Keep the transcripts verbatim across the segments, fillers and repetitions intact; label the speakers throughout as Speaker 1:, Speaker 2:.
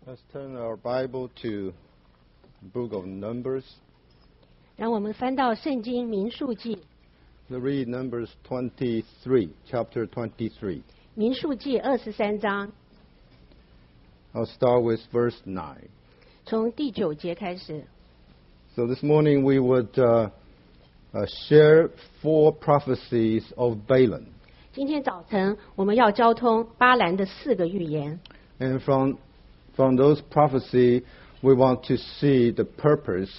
Speaker 1: Let's turn our Bible to the book of Numbers.
Speaker 2: 让我们翻到圣经民数记。
Speaker 1: We'll read Numbers twenty-three, chapter twenty-three.
Speaker 2: 民数记二十三章，
Speaker 1: I'll start with verse nine.
Speaker 2: 从第九节开始。
Speaker 1: So this morning we would uh, uh, share four prophecies of Balaam.
Speaker 2: 今天早晨我们要交通巴兰的四个预言，
Speaker 1: And from, from those prophecies, we want to see the purpose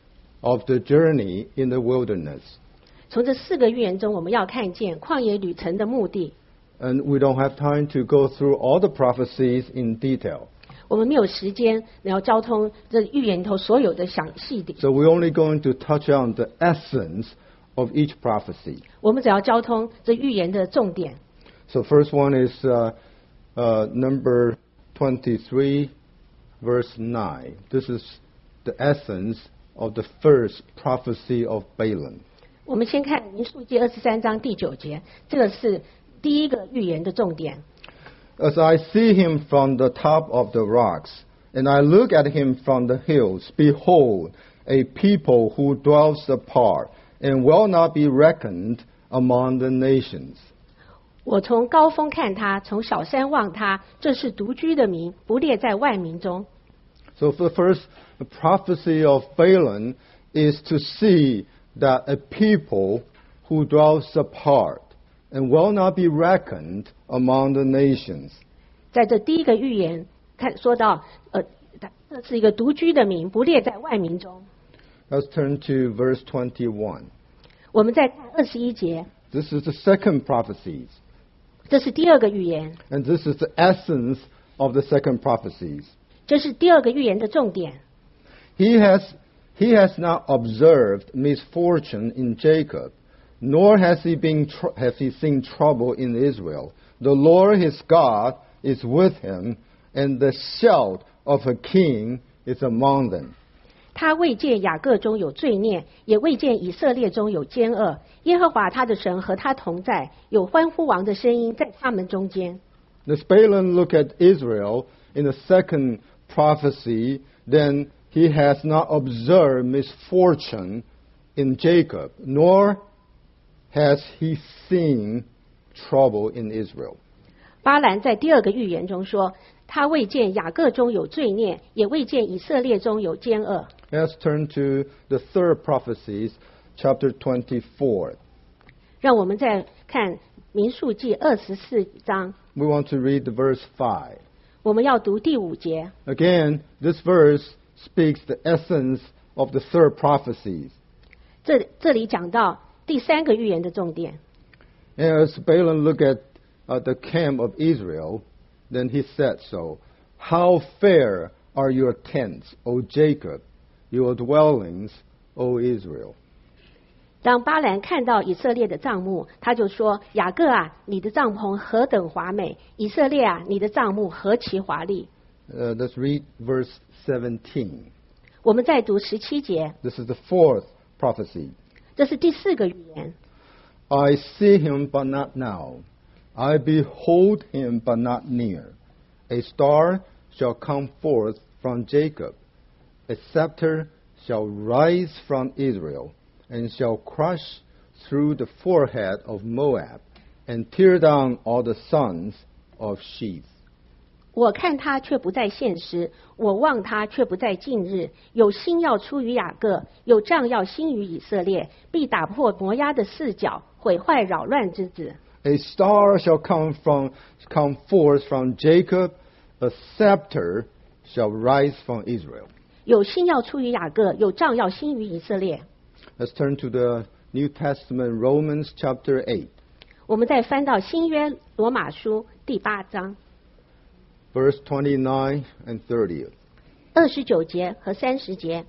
Speaker 1: of the journey in the wilderness.
Speaker 2: 从这四个预言中，我们要看见旷野旅程的目的。
Speaker 1: And we don't have time to go through all the prophecies in detail.
Speaker 2: 我们没有时间要交通这预言里头所有的详细的，
Speaker 1: So we're only going to touch on the essence of each prophecy.
Speaker 2: 我们只要交通这预言的重点。
Speaker 1: So first one is uh, uh, number twenty-three, verse nine. This is the essence of the first prophecy of Balaam.
Speaker 2: 我们先看民数记二十三章第九节，这个是第一个预言的重点。
Speaker 1: As I see him from the top of the rocks, and I look at him from the hills, behold, a people who dwells apart, and will not be reckoned among the nations.
Speaker 2: 我从高峰看他，从小山望他，这是独居的民，不列在万民中。
Speaker 1: So the first prophecy of Balaam is to see that a people who dwells apart and will not be reckoned among the nations.
Speaker 2: 在这第一个预言，看说到，呃，这是一个独居的民，不列在万民中。
Speaker 1: Let's turn to verse twenty-one.
Speaker 2: 我们再看二十一节，
Speaker 1: This is the second prophecy,
Speaker 2: 这是第二个预言，
Speaker 1: and this is the essence of the second prophecies.
Speaker 2: 这是第二个预言的重点。
Speaker 1: He has, he has not observed misfortune in Jacob, nor has he, been tr- has he seen trouble in Israel. The Lord his God is with him, and the shout of a king is among them.
Speaker 2: 他未见雅各中有罪孽，也未见以色列中有奸恶。耶和华他的神和他同在，有欢呼王的声音在他们中间。
Speaker 1: Does Balaam look at Israel in the second prophecy, then he has not observed misfortune in Jacob, nor has he seen trouble in Israel.
Speaker 2: 巴兰在第二个预言中说，他未见雅各中有罪孽，也未见以色列中有奸恶。
Speaker 1: Let's turn to the third prophecies, chapter twenty-four.
Speaker 2: 让我们再看民数记二十四章，
Speaker 1: We want to read the verse five.
Speaker 2: 我们要读第五节。
Speaker 1: Again, this verse speaks the essence of the third prophecies.
Speaker 2: 这这里讲到第三个预言的重点。
Speaker 1: As Balaam looked at uh, the camp of Israel, then he said so. How fair are your tents, O Jacob, your dwellings, O Israel.
Speaker 2: 当巴兰看到以色列的帐幕，他就说：雅各啊，你的帐篷何等华美！以色列啊，你的帐幕何其华丽！
Speaker 1: Uh, let's read verse seventeen.
Speaker 2: 我们再读十七节，
Speaker 1: This is the fourth prophecy.
Speaker 2: 这是第四个预言。
Speaker 1: I see him, but not now. I behold him, but not near. A star shall come forth from Jacob. A scepter shall rise from Israel, and shall crush through the forehead of Moab, and tear down all the sons of Sheth.
Speaker 2: 我看他却不在现时，我望他却不在近日。有星要出于雅各，有杖要兴于以色列，必打破摩押的四角，毁坏扰乱之子。
Speaker 1: A star shall come from come forth from Jacob, a scepter shall rise from Israel.
Speaker 2: 有星要出于雅各，有杖要兴于以色列。
Speaker 1: Let's turn to the New Testament, Romans chapter eight,
Speaker 2: 我们再翻到新约罗马书第八章
Speaker 1: verse twenty-nine and thirty.
Speaker 2: 二十九节和三十节。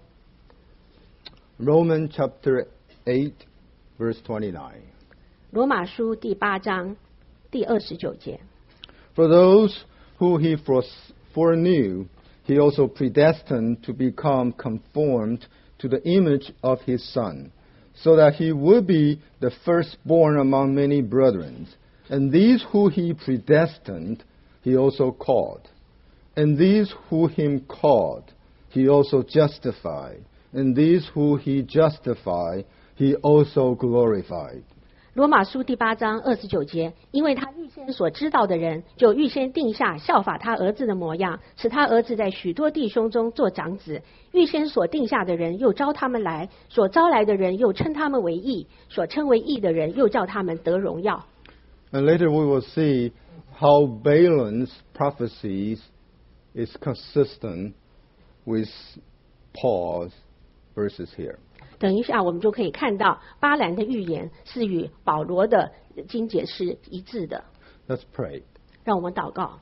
Speaker 1: Romans chapter eight, verse twenty-nine.
Speaker 2: 罗马书第八章第二十九节。
Speaker 1: For those who he foreknew, he also predestined to become conformed to the image of his Son, so that he would be the firstborn among many brethren. And these who he predestined, he also called. And these who him called, he also justified. And these who he justified, he also glorified.
Speaker 2: 罗马书第八章二十九节，因为他预先所知道的人，就预先定下效法他儿子的模样，使他儿子在许多弟兄中做长子。预先所定下的人，又招他们来；所招来的人，又称他们为义；所称为义的人，又叫他们得荣耀。
Speaker 1: And later we will see how Balaam's prophecies is consistent with Paul's verses here.
Speaker 2: 等一下，我们就可以看到巴兰的预言是与保罗的经节是一致的。
Speaker 1: Let's pray.
Speaker 2: 让我们祷告。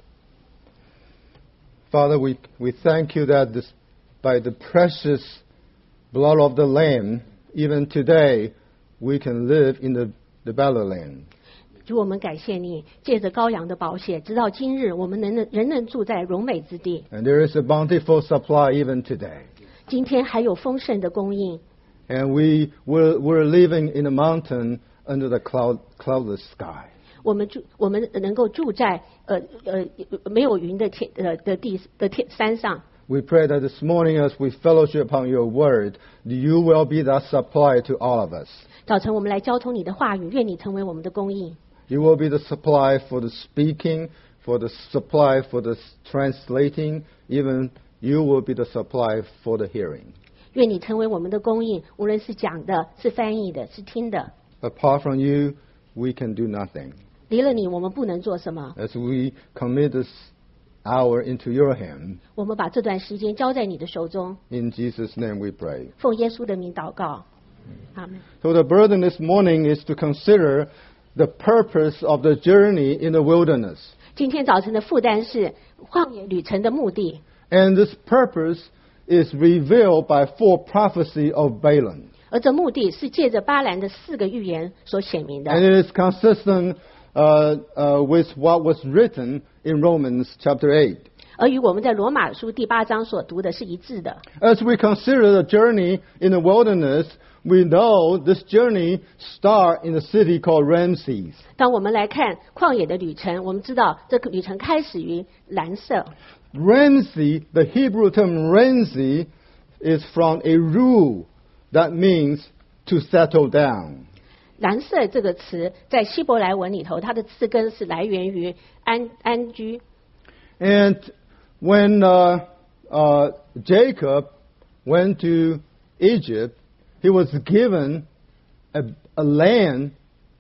Speaker 1: Father, we, we thank you that this, by the precious blood of the Lamb, even today, we can live in the, the better land.
Speaker 2: 主，我们感谢你，借着羔羊的宝血，直到今日，我们能仍能住在荣美之地。
Speaker 1: And there is a bountiful supply even today.
Speaker 2: 今天还有丰盛的供应。
Speaker 1: And we we're, we're living in a mountain under the cloud, cloudless sky.
Speaker 2: 我们住，我们能够住在呃呃没有云的天呃的地的天山上。
Speaker 1: We pray that this morning as we fellowship upon your word, you will be that supply to all of us.
Speaker 2: 早晨我们来交通你的话语，愿你成为我们的供应。
Speaker 1: You will be the supply for the speaking, for the supply for the translating, even you will be the supply for the hearing.
Speaker 2: 愿你成为我们的供应，无论是讲的、是翻译的、是听的。
Speaker 1: Apart from you, we can do nothing.
Speaker 2: 离了你，我们不能做什么。
Speaker 1: As we commit this hour into your hand,
Speaker 2: 我们把这段时间交在你的手中。
Speaker 1: in Jesus' name we pray.
Speaker 2: 奉耶稣的名祷告。阿门。
Speaker 1: So the burden this morning is to consider the purpose of the journey in the wilderness.
Speaker 2: 今天早晨的负担是旷野旅程的目的。
Speaker 1: And this purpose is revealed by four prophecy of Balaam.
Speaker 2: 而这目的是借着巴兰的四个预言所显明的。
Speaker 1: And it is consistent uh, uh, with what was written in Romans chapter eight.
Speaker 2: 而与我们在罗马书第八章所读的是一致的。
Speaker 1: As we consider the journey in the wilderness, we know this journey starts in a city called Ramses.
Speaker 2: 当我们来看旷野的旅程，我们知道这个旅程开始于蓝色。
Speaker 1: Ramsey, the Hebrew term Ramsey, is from a rule that means to settle down.
Speaker 2: 蓝色这个词在希伯来文里头，它的字根是来源于安安居。
Speaker 1: And when uh, uh, Jacob went to Egypt, he was given a, a land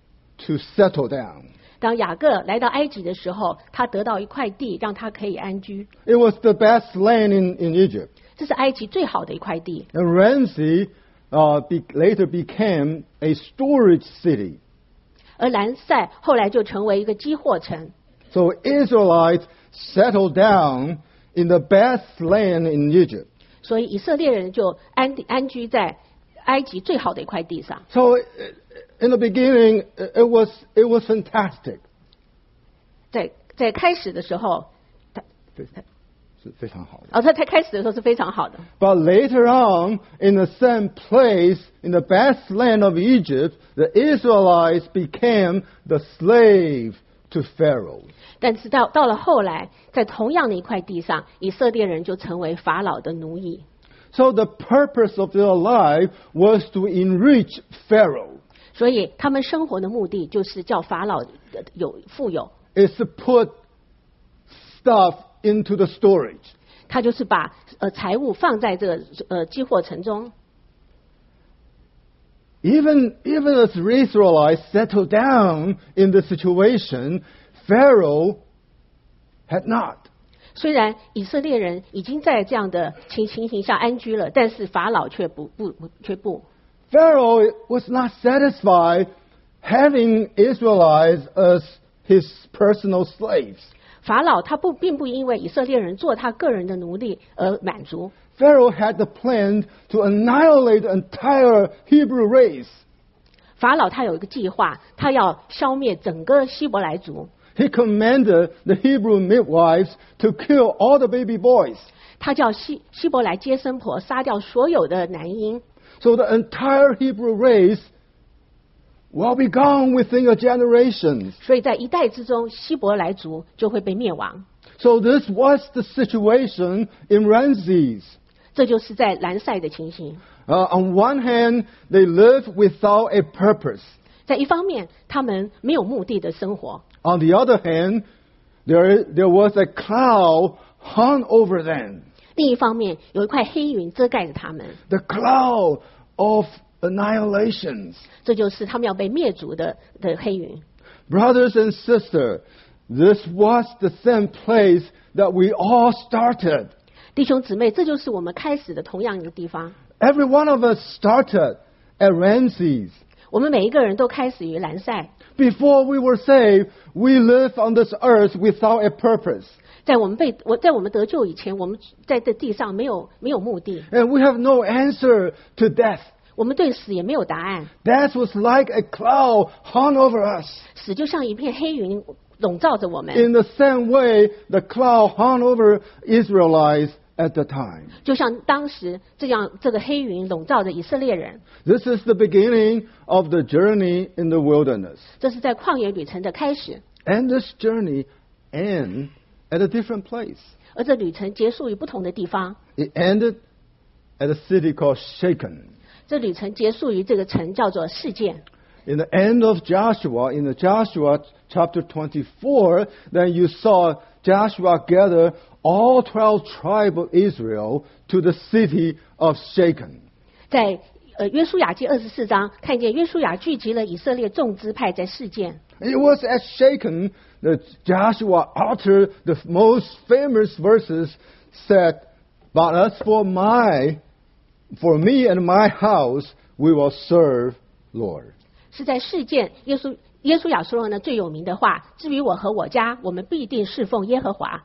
Speaker 1: to settle down.
Speaker 2: 当雅各来到埃及的时候，他得到一块地，让他可以安居。
Speaker 1: It was the best land in, in Egypt.
Speaker 2: 这是埃及最好的一块地。
Speaker 1: And Ramsey uh, be, later became a storage city.
Speaker 2: 而兰塞后来就成为一个积货城。
Speaker 1: So Israelites settled down in the best land in Egypt.
Speaker 2: 所以以色列人就安安居在埃及最好的一块地上。
Speaker 1: So in the beginning, it was it was fantastic.
Speaker 2: 在在开始的时候，他
Speaker 1: 是非常好的。
Speaker 2: 哦，他在开始的时候是非常好的。
Speaker 1: But later on, in the same place, in the best land of Egypt, the Israelites became the slave to Pharaoh.
Speaker 2: 但是到到了后来，在同样的一块地上，以色列人就成为法老的奴役。
Speaker 1: So the purpose of their life was to enrich Pharaoh.
Speaker 2: 所以他们生活的目的就是叫法老有富有。
Speaker 1: Is to put stuff into the storage.
Speaker 2: 他就是把呃财物放在这个呃积货城中。
Speaker 1: Even even as Israelites settled down in the situation, Pharaoh had not.
Speaker 2: 虽然以色列人已经在这样的情情形下安居了，但是法老却不不却不。
Speaker 1: Pharaoh was not satisfied having Israelites as his personal slaves.
Speaker 2: 法老他不并不因为以色列人做他个人的奴隶而满足。
Speaker 1: Pharaoh had the plan to annihilate the entire Hebrew race.
Speaker 2: 法老他有一个计划，他要消灭整个希伯来族。
Speaker 1: He commanded the Hebrew midwives to kill all the baby boys.
Speaker 2: 他叫希希伯来接生婆杀掉所有的男婴。
Speaker 1: So the entire Hebrew race will be gone within a generation.
Speaker 2: 所以在一代之中，希伯来族就会被灭亡。
Speaker 1: So this was the situation in Ramses.
Speaker 2: 这就是在兰塞的情形。
Speaker 1: Uh, on one hand, they live without a purpose.
Speaker 2: 在一方面，他们没有目的的生活；
Speaker 1: On the other hand, there, there was a cloud hung over them.
Speaker 2: 另一方面，有一块黑云遮盖着他们。
Speaker 1: The cloud of annihilation.
Speaker 2: 这就是他们要被灭族的的黑云。
Speaker 1: Brothers and sisters, this was the same place that we all started.
Speaker 2: 弟兄姊妹，这就是我们开始的同样一个地方。
Speaker 1: Every one of us started at Ramses.
Speaker 2: 我们每一个人都开始于兰塞。
Speaker 1: Before we were saved, we lived on this earth without a purpose.
Speaker 2: 在我们被我在我们得救以前，我们在这地上没有没有目的，
Speaker 1: And we have no answer to death.
Speaker 2: 我们对死也没有答案。
Speaker 1: Death was like a cloud hung over us.
Speaker 2: 死就像一片黑云笼罩着我们，
Speaker 1: In the same way, the cloud hung over Israelites at the time.
Speaker 2: 就像当时这样这个黑云笼罩着以色列人。
Speaker 1: This is the beginning of the journey in the wilderness.
Speaker 2: 这是在旷野旅程的开始，
Speaker 1: And this journey ends at a different place.
Speaker 2: 而这旅程结束于不同的地方。
Speaker 1: It ended at a city called Shechem.
Speaker 2: 这旅程结束于这个城叫做事件。
Speaker 1: In the end of Joshua, in the Joshua chapter twenty-four, then you saw Joshua gather all twelve tribes of Israel to the city of Shechem.
Speaker 2: 在呃约书亚记二十四章，看见约书亚聚集了以色列众支派在事件。
Speaker 1: It was at Shechem that Joshua uttered the most famous verses, said, "But as for my, for me and my house, we will serve Lord."
Speaker 2: 是在事件，耶稣耶稣亚说了呢最有名的话：至于我和我家，我们必定侍奉耶和华。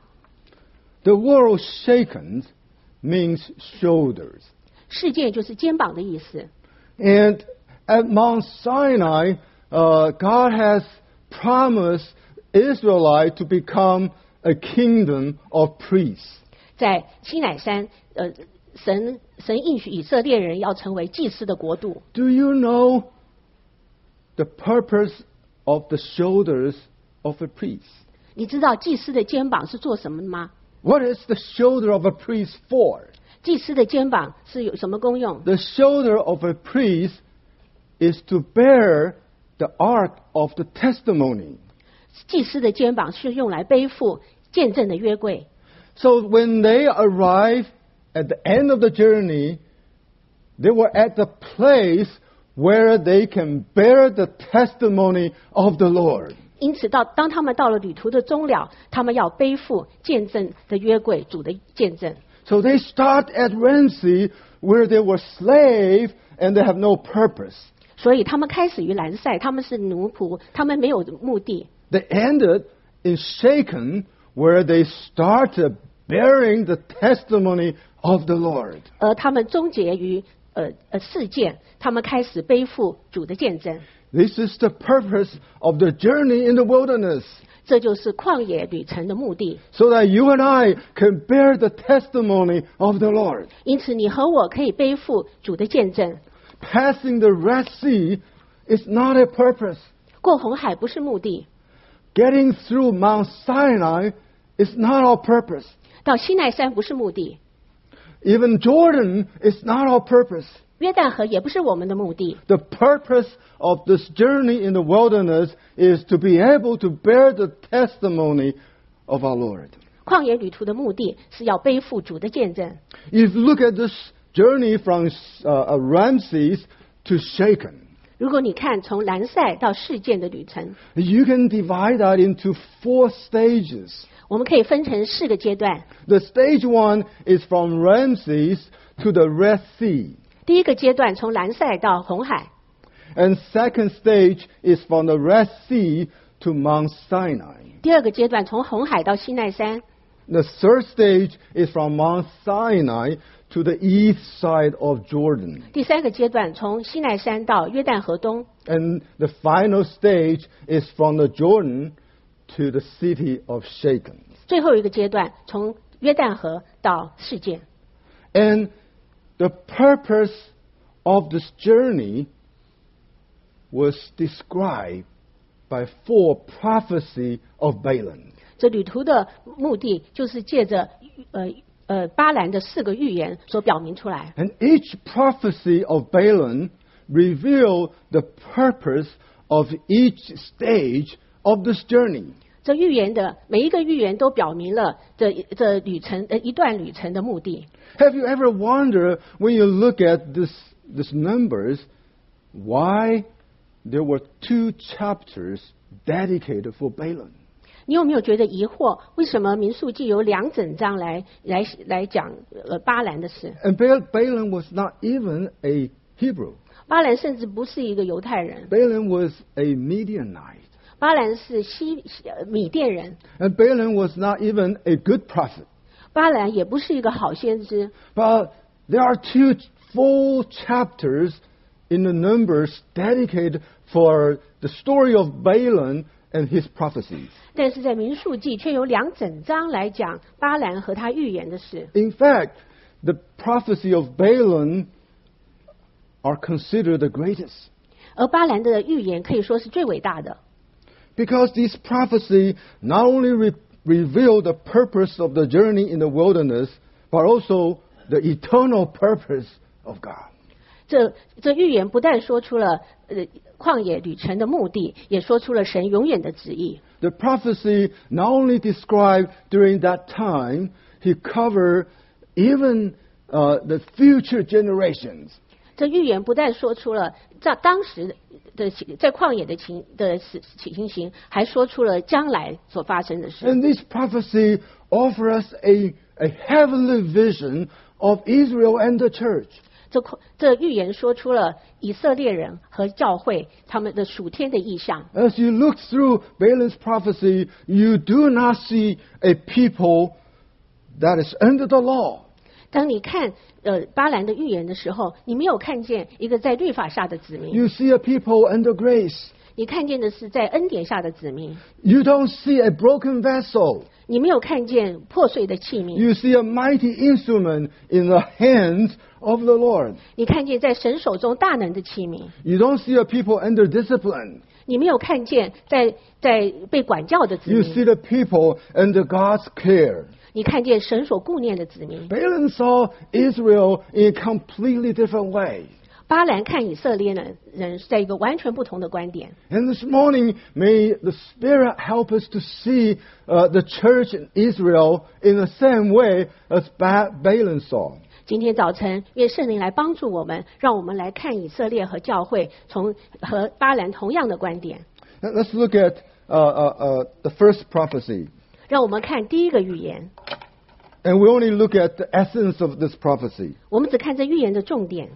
Speaker 1: The word shaken means shoulders.
Speaker 2: 事件就是肩膀的意思。
Speaker 1: And at Mount Sinai, uh, God has promised Israelites to become a kingdom of priests.
Speaker 2: 在西乃山，呃，神神应许以色列人要成为祭司的国度。
Speaker 1: Do you know the purpose of the shoulders of a priest?
Speaker 2: 你知道祭司的肩膀是做什么的吗？
Speaker 1: What is the shoulder of a priest for?
Speaker 2: 祭司的肩膀是有什么功用？
Speaker 1: The shoulder of a priest is to bear the ark of the testimony.
Speaker 2: 祭司的肩膀是用来背负见证的约柜。
Speaker 1: So when they arrived at the end of the journey, they were at the place where they can bear the testimony of the Lord.
Speaker 2: 因此到，当他们到了旅途的终了，他们要背负见证的约柜，主的见证。
Speaker 1: So they start at Ramsey, where they were slaves and they have no purpose.
Speaker 2: 所以他们开始于兰塞，他们是奴仆，他们没有目的。
Speaker 1: They ended in Shechem, where they started bearing the testimony of the Lord.
Speaker 2: 而他们终结于呃呃事件，他们开始背负主的见证。
Speaker 1: This is the purpose of the journey in the wilderness,
Speaker 2: 这就是旷野旅程的目的。
Speaker 1: so that you and I can bear the testimony of the Lord.
Speaker 2: 因此，你和我可以背负主的见证。
Speaker 1: Passing the Red Sea is not a purpose.
Speaker 2: 过红海不是目的，
Speaker 1: Getting through Mount Sinai is not our purpose.
Speaker 2: 到西奈山不是目的，
Speaker 1: Even Jordan is not our purpose.
Speaker 2: 约旦河也不是我们的目的。
Speaker 1: The purpose of this journey in the wilderness is to be able to bear the testimony of our Lord.
Speaker 2: 旷野旅途的目的是要背负主的见证。
Speaker 1: If you look at this journey from uh, Ramses to Shechem,
Speaker 2: 如果你看从兰塞到事件的旅程，
Speaker 1: you can divide that into four stages.
Speaker 2: 我们可以分成四个阶段。
Speaker 1: The stage one is from Ramses to the Red Sea.
Speaker 2: 第一个阶段从兰塞到红海，
Speaker 1: And second stage is from the Red Sea to Mount Sinai.
Speaker 2: 第二个阶段从红海到西奈山，
Speaker 1: The third stage is from Mount Sinai to the east side of Jordan.
Speaker 2: 第三个阶段从西奈山到约旦河东，
Speaker 1: And the final stage is from the Jordan to the city of Shechem.
Speaker 2: 最后一个阶段从约旦河到事件。
Speaker 1: And the purpose of this journey was described by four prophecy of Balaam.
Speaker 2: 这旅途的目的就是借着呃呃巴兰的四个预言所表明出来。
Speaker 1: And each prophecy of Balaam revealed the purpose of each stage of this journey.
Speaker 2: 这预言的每一个预言都表明了这这旅程的一段旅程的目的。
Speaker 1: Have you ever wondered when you look at this these numbers why there were two chapters dedicated for Balaam?
Speaker 2: 你有没有觉得疑惑？为什么民数记有两整章来来来讲呃巴兰的事？
Speaker 1: And Balaam was not even a Hebrew.
Speaker 2: 巴兰甚至不是一个犹太人，
Speaker 1: Balaam was a Midianite.
Speaker 2: 巴兰是西米甸人，
Speaker 1: And Balaam was not even a good prophet.
Speaker 2: 巴兰也不是一个好先知。
Speaker 1: But there are two full chapters in the Numbers dedicated for the story of Balaam and his prophecies.
Speaker 2: 但是在民数记却有两整章来讲巴兰和他预言的事。
Speaker 1: In fact, the prophecy of Balaam are considered the greatest.
Speaker 2: 而巴兰的预言可以说是最伟大的，
Speaker 1: Because this prophecy not only re- revealed the purpose of the journey in the wilderness, but also the eternal purpose of God.
Speaker 2: 这这预言不但说出了呃旷野旅程的目的，也说出了神永远的旨意。
Speaker 1: The prophecy not only described during that time, he covered even uh, the future generations.
Speaker 2: 这预言不但说出了在当时的在旷野的情的情形，还说出了将来所发生的事。
Speaker 1: And this prophecy offers us a, a heavenly vision of Israel and the church.
Speaker 2: 这这预言说出了以色列人和教会他们的属天的意象。
Speaker 1: As you look through Balaam's prophecy, you do not see a people that is under the law.
Speaker 2: 当你看呃巴兰的预言的时候，你没有看见一个在律法下的子民，
Speaker 1: You see a people under grace.
Speaker 2: 你看见的是在恩典下的子民。
Speaker 1: You don't see a broken vessel.
Speaker 2: 你没有看见破碎的器皿，
Speaker 1: You see a mighty instrument in the hands of the Lord.
Speaker 2: 你看见在神手中大能的器皿，
Speaker 1: You don't see a people under discipline.
Speaker 2: 你没有看见在在被管教的子
Speaker 1: You see
Speaker 2: 民，
Speaker 1: the people under God's care.
Speaker 2: 你看见神所顾念的子民。
Speaker 1: Balaam saw Israel in a completely different way.
Speaker 2: 巴兰看以色列人人是在一个完全不同的观点。
Speaker 1: And this morning, may the Spirit help us to see uh, the church in Israel in the same way as ba- Balaam saw.
Speaker 2: 今天早晨，愿圣灵来帮助我们，让我们来看以色列和教会从和巴兰同样的观点。
Speaker 1: Now, let's look at uh, uh, uh, the first prophecy.
Speaker 2: 让我们看第一个预言，
Speaker 1: And we only look at the essence of this prophecy.
Speaker 2: 我们只看这预言的重点。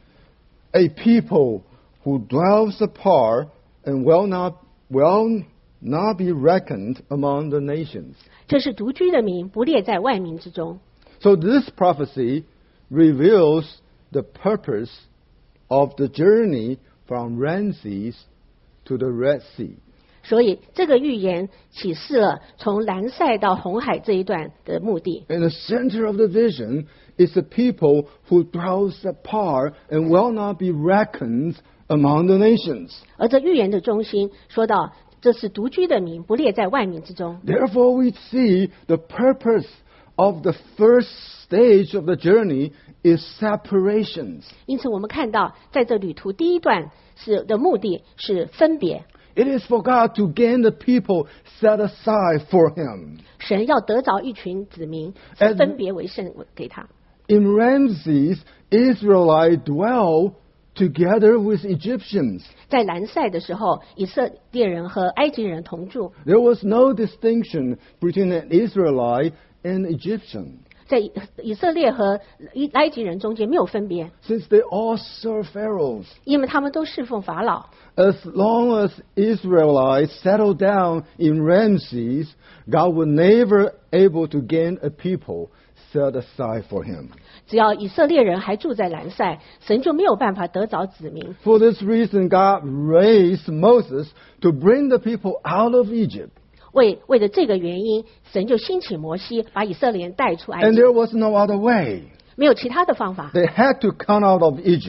Speaker 1: A people who dwells apart and will not, will not be reckoned among the nations.
Speaker 2: 这是独居的民，不列在万民之中。
Speaker 1: So this prophecy reveals the purpose of the journey from Ramses to the Red Sea.
Speaker 2: 所以这个预言启示了从兰塞到红海这一段的目的。
Speaker 1: And the center of the vision is the people who dwells apart and will not be reckoned among the nations.
Speaker 2: 而这预言的中心说到，这是独居的民，不列在万民之中。
Speaker 1: Therefore, we see the purpose of the first stage of the journey is separations.
Speaker 2: 因此，我们看到在这旅途第一段是的目的是分别。
Speaker 1: It is for God to gain the people set aside for Him.
Speaker 2: 神要得着一群子民，
Speaker 1: And-
Speaker 2: 分别为圣给他。
Speaker 1: In Ramses, Israelites dwell together with Egyptians.
Speaker 2: 在兰塞的时候，以色列人和埃及人同住，
Speaker 1: There was no distinction between an Israelite and Egyptian,
Speaker 2: 在以以色列和埃及人中间没有分别，
Speaker 1: since they all serve pharaohs.
Speaker 2: 因为他们都侍奉法老。
Speaker 1: As long as Israelites settle down in Ramses, God was never able to gain a people set aside for Him.
Speaker 2: 只要以色列人还住在兰塞，神就没有办法得着子民。
Speaker 1: For this reason, God raised Moses to bring the people out of Egypt.
Speaker 2: 为为了这个原因，神就兴起摩西，把以色列人带出埃
Speaker 1: And
Speaker 2: 及，
Speaker 1: there was no other way.
Speaker 2: 没有其他的方法，
Speaker 1: They had to come out of Egypt.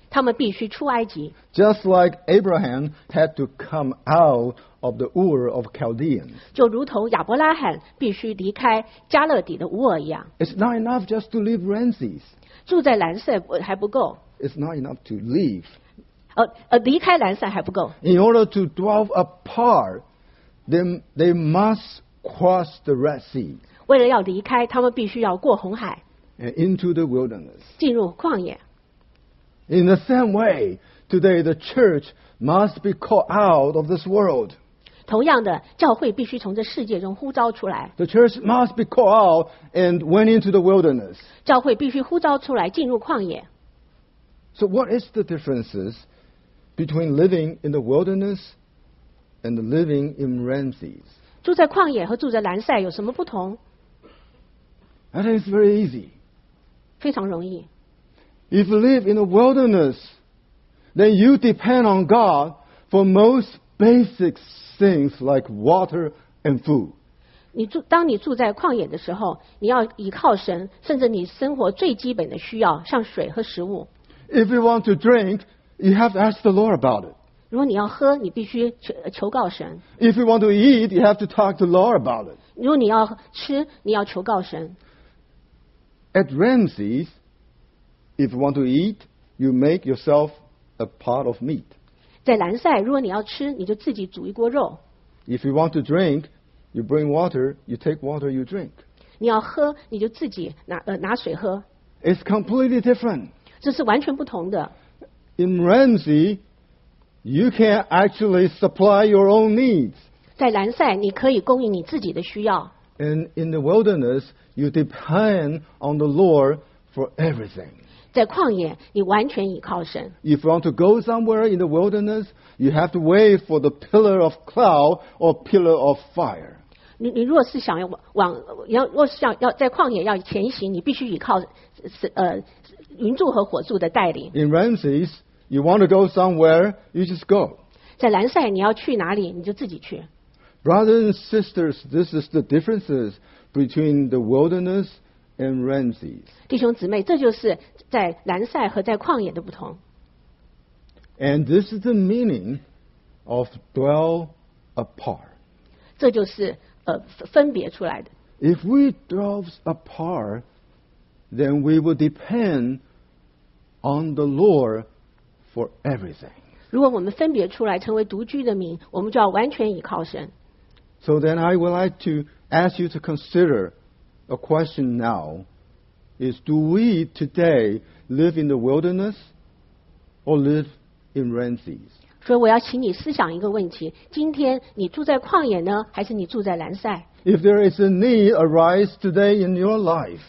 Speaker 2: 他们必须出埃及，
Speaker 1: just like Abraham had to come out of the Ur of Chaldeans.
Speaker 2: 就如同亚伯拉罕必须离开加勒底的乌尔一样。
Speaker 1: It's not enough just to leave Ramses.
Speaker 2: 住在兰塞还不够，
Speaker 1: It's not enough to leave.
Speaker 2: 呃呃，离开兰塞还不够。
Speaker 1: In order to dwell apart, then they must cross the Red Sea
Speaker 2: 为了要离开，他们必须要过红海，
Speaker 1: and into the wilderness.
Speaker 2: 进入旷野。
Speaker 1: In the same way, today the church must be called out of this world.
Speaker 2: 同样的，教会必须从这世界中呼召出来，
Speaker 1: The church must be called out and went into the wilderness.
Speaker 2: 教会必须呼召出来，进入旷野。
Speaker 1: So what is the differences between living in the wilderness and living in Ramses?
Speaker 2: 住在旷野和住在兰塞有什么不同？
Speaker 1: I think it's very easy.
Speaker 2: 非常容易。
Speaker 1: If you live in the wilderness, then you depend on God for most basic things like water and food.
Speaker 2: 你住，当你住在旷野的时候，你要依靠神，甚至你生活最基本的需要，像水和食物。
Speaker 1: If you want to drink, you have to ask the Lord about it.
Speaker 2: 如果你要喝，你必须求求告神；
Speaker 1: If you want to eat, you have to talk to the Lord about it.
Speaker 2: 如果你要吃，你要求告神。
Speaker 1: At Ramses, if you want to eat, you make yourself a pot of meat.
Speaker 2: 在兰塞，如果你要吃，你就自己煮一锅肉；
Speaker 1: If you want to drink, you bring water, you take water, you drink.
Speaker 2: 你要喝，你就自己拿呃拿水喝。
Speaker 1: It's completely different.
Speaker 2: 这是完全不同的。
Speaker 1: In Ramsey, you can actually supply your own needs.
Speaker 2: 在兰塞，你可以供应你自己的需要；
Speaker 1: And in the wilderness, you depend on the Lord for everything.
Speaker 2: 在旷野，你完全依靠神。
Speaker 1: If you want to go somewhere in the wilderness, you have to wait for the pillar of cloud or pillar of fire.
Speaker 2: 你你若是想要往往要若是想要在旷野要前行，你必须依靠呃云柱和火柱的带领。
Speaker 1: In Ramses, you want to go somewhere, you just go.
Speaker 2: 在兰塞，你要去哪里，你就自己去。
Speaker 1: Brothers and sisters, this is the differences between the wilderness and Ramses.
Speaker 2: 弟兄姊妹，这就是在兰塞和在旷野的不同。
Speaker 1: And this is the meaning of dwell apart.
Speaker 2: 这就是呃分别出来的。
Speaker 1: If we dwell apart, then we will depend on the Lord for everything.
Speaker 2: 如果我们分别出来成为独居的民，我们就要完全依靠神。
Speaker 1: So then I would like to ask you to consider a question now is, do we today live in the wilderness or live in Ramses?
Speaker 2: 所以我要请你思想一个问题：今天你住在旷野呢，还是你住在兰塞？
Speaker 1: If there is a need arise today in your life,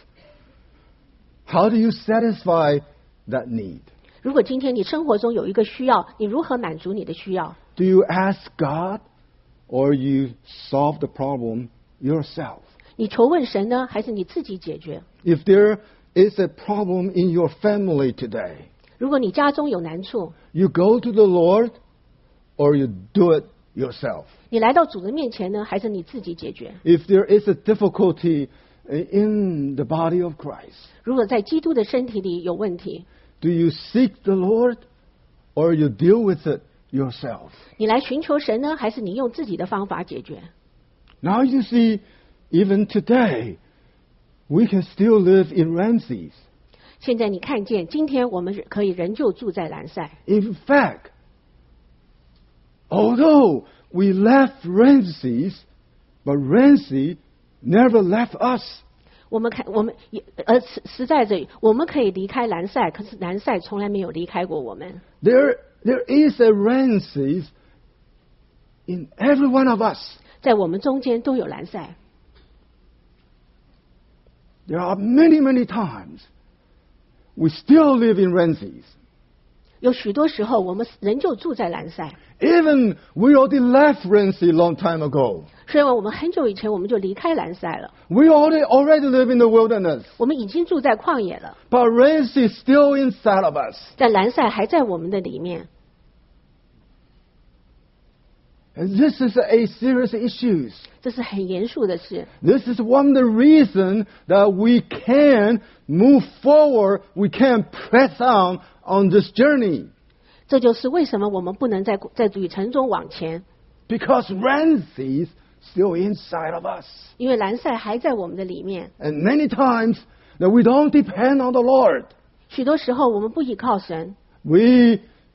Speaker 1: how do you satisfy that need?
Speaker 2: 如果今天你生活中有一个需要，你如何满足你的需要？
Speaker 1: Do you ask God or you solve the problem yourself?
Speaker 2: 你求问神呢，还是你自己解决？
Speaker 1: If there is a problem in your family today,
Speaker 2: 如果你家中有难处，
Speaker 1: you go to the Lord or you do it yourself?
Speaker 2: 你来到主的面前呢，还是你自己解决？
Speaker 1: If there is a difficulty in the body of Christ,
Speaker 2: 如果在基督的身体里有问题，
Speaker 1: do you seek the Lord or you deal with it yourself?
Speaker 2: 你来寻求神呢，还是你用自己的方法解决？
Speaker 1: Now you see, even today, we can still live in Ramses.
Speaker 2: 现在你看见，今天我们可以仍旧住在兰塞。
Speaker 1: In fact, although we left Ramses, but Ramses never left us.
Speaker 2: 我们看，我们也而实实在着，我们可以离开兰塞，可是兰塞从来没有离开过我们。
Speaker 1: There, there is a Ramses in every one of us.
Speaker 2: 在我们中间都有兰塞。
Speaker 1: There are many, many times we still live in Ramses.
Speaker 2: 有许多时候，我们仍旧住在兰塞。
Speaker 1: Even we already left Ramses a long time ago.
Speaker 2: 虽然我们很久以前我们就离开兰塞了，
Speaker 1: We already already live in the wilderness.
Speaker 2: 我们已经住在旷野了，
Speaker 1: But Ramses is still inside of us.
Speaker 2: 但兰塞还在我们的里面。
Speaker 1: And this is a serious issue.
Speaker 2: 这是很严肃的事。
Speaker 1: This is one of the reasons that we can move forward, we can press on on this journey.
Speaker 2: 这就是为什么我们不能在在旅程中往前，
Speaker 1: Because Ramses still inside of us.
Speaker 2: 因为兰塞还在我们的里面。
Speaker 1: And many times that we don't depend on the Lord.
Speaker 2: 许多时候我们不依靠神，
Speaker 1: We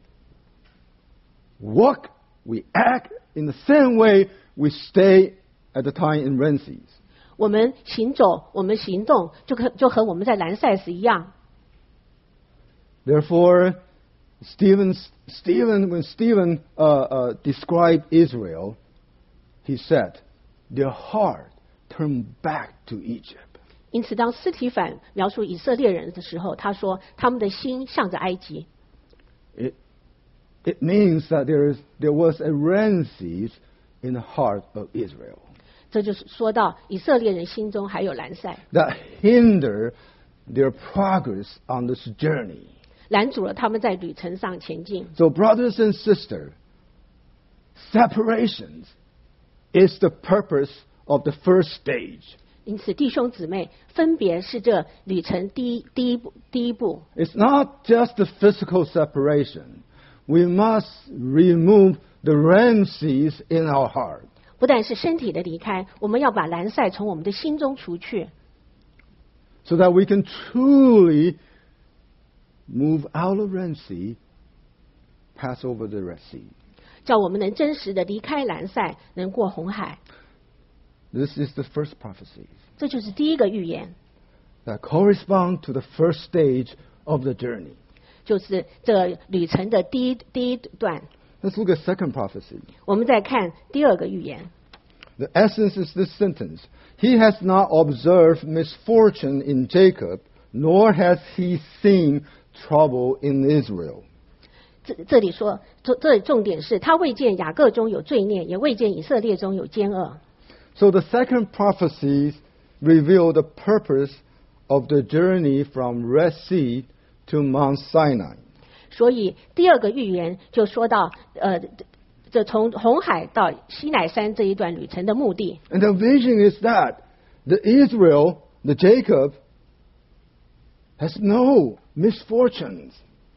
Speaker 1: walk, we act in the same way we stay at the time in Ramses.
Speaker 2: 我们行走，我们行动，就和就和我们在兰塞时一样。
Speaker 1: Therefore, Stephen, Stephen, when Stephen uh, uh, described Israel, he said, their heart turned back to Egypt.
Speaker 2: 因此，当斯提反描述以色列人的时候，他说他们的心向着埃及。
Speaker 1: It, it means that there, is, there was a Ramses in the heart of Israel
Speaker 2: 这就是说到以色列人心中还有兰塞，
Speaker 1: that hinder their progress on this journey.
Speaker 2: 拦阻了他们在旅程上前进。
Speaker 1: So, brothers and sisters, separations is the purpose of the first stage.
Speaker 2: 因此，弟兄姊妹，分别是这旅程第一第一步第一步。
Speaker 1: It's not just the physical separation. We must remove the Ramses in our heart.
Speaker 2: 不但是身体的离开，我们要把兰塞从我们的心中除去，
Speaker 1: So that we can truly move out of Ramses, pass over the Red Sea.
Speaker 2: 叫我们能真实的离开兰塞，能过红海。
Speaker 1: This is the first prophecy
Speaker 2: 这就是第一个预言，
Speaker 1: that correspond to the first stage of the journey.
Speaker 2: 就是这旅程的第一第一段。
Speaker 1: Let's look at second prophecy.
Speaker 2: 我们再看第二个预言，
Speaker 1: The essence is this sentence. He has not observed misfortune in Jacob, nor has he seen trouble in Israel.
Speaker 2: 这这里说，这这里重点是他未见雅各中有罪孽，也未见以色列中有奸恶。
Speaker 1: So the second prophecies reveal the purpose of the journey from Red Sea to Mount Sinai.
Speaker 2: 所以第二个预言就说到，呃，这从红海到西乃山这一段旅程的目的。
Speaker 1: And the vision is that the Israel, the Jacob, has no misfortunes.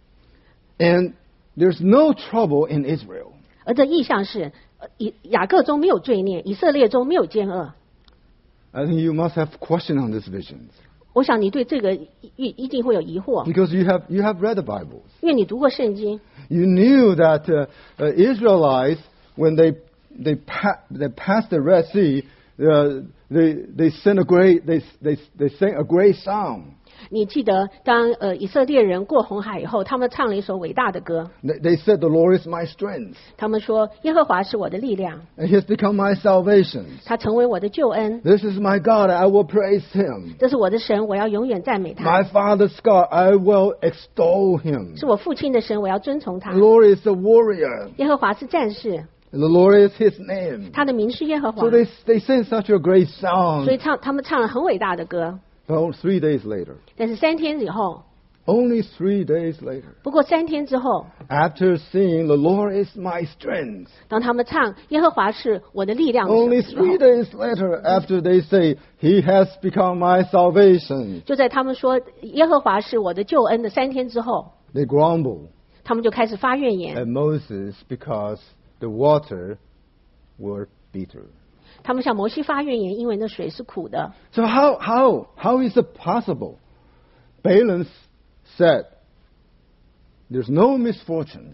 Speaker 1: And there's no trouble in Israel.
Speaker 2: 而这意象是，呃以雅各中没有罪孽，以色列中没有奸恶。
Speaker 1: I think you must have question on these visions.
Speaker 2: 我想你对这个一一定会有疑惑，
Speaker 1: Because you have, you have read the Bible.
Speaker 2: 因为你读过圣经，
Speaker 1: You knew that uh, uh, Israelites, when they, they, pa- they passed the Red Sea, uh, they, they, sing a great, they, they, they sang a great song.
Speaker 2: 你记得当呃以色列人过红海以后，他们唱了一首伟大的歌，
Speaker 1: They, they said, the Lord is my strength.
Speaker 2: 他们说耶和华是我的力量，
Speaker 1: And he has become my salvation.
Speaker 2: 他成为我的救恩，
Speaker 1: This is my God, I will praise him.
Speaker 2: 这是我的神，我要永远赞美他，
Speaker 1: My father's God, I will extol him.
Speaker 2: 是我父亲的神，我要遵从他
Speaker 1: The。Lord is a warrior.
Speaker 2: 耶和华是战士，
Speaker 1: The Lord is his name.
Speaker 2: 他的名是耶和华
Speaker 1: So，they, they sing such a great song.
Speaker 2: 所以唱他们唱了很伟大的歌。
Speaker 1: Well, three days later,
Speaker 2: 但是三天以后，
Speaker 1: only three days later,
Speaker 2: 不过三天之后，
Speaker 1: after singing, the Lord is my strength,
Speaker 2: 当他们唱耶和华是我的力量的
Speaker 1: only
Speaker 2: 时候
Speaker 1: three，days later, after they say, he has become my salvation,
Speaker 2: 就在他们说耶和华是我的救恩的三天之后，
Speaker 1: they grumble
Speaker 2: 他们就开始发怨言，
Speaker 1: at Moses because the water were bitter.
Speaker 2: 他们向摩西发怨言，因为那水是苦的。
Speaker 1: So how, how, how is it possible? Balaam said, there's no misfortunes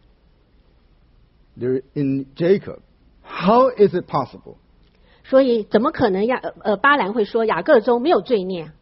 Speaker 1: there in Jacob. How is it possible?
Speaker 2: 所以怎么可能亚呃呃巴兰会说雅各中没有罪孽？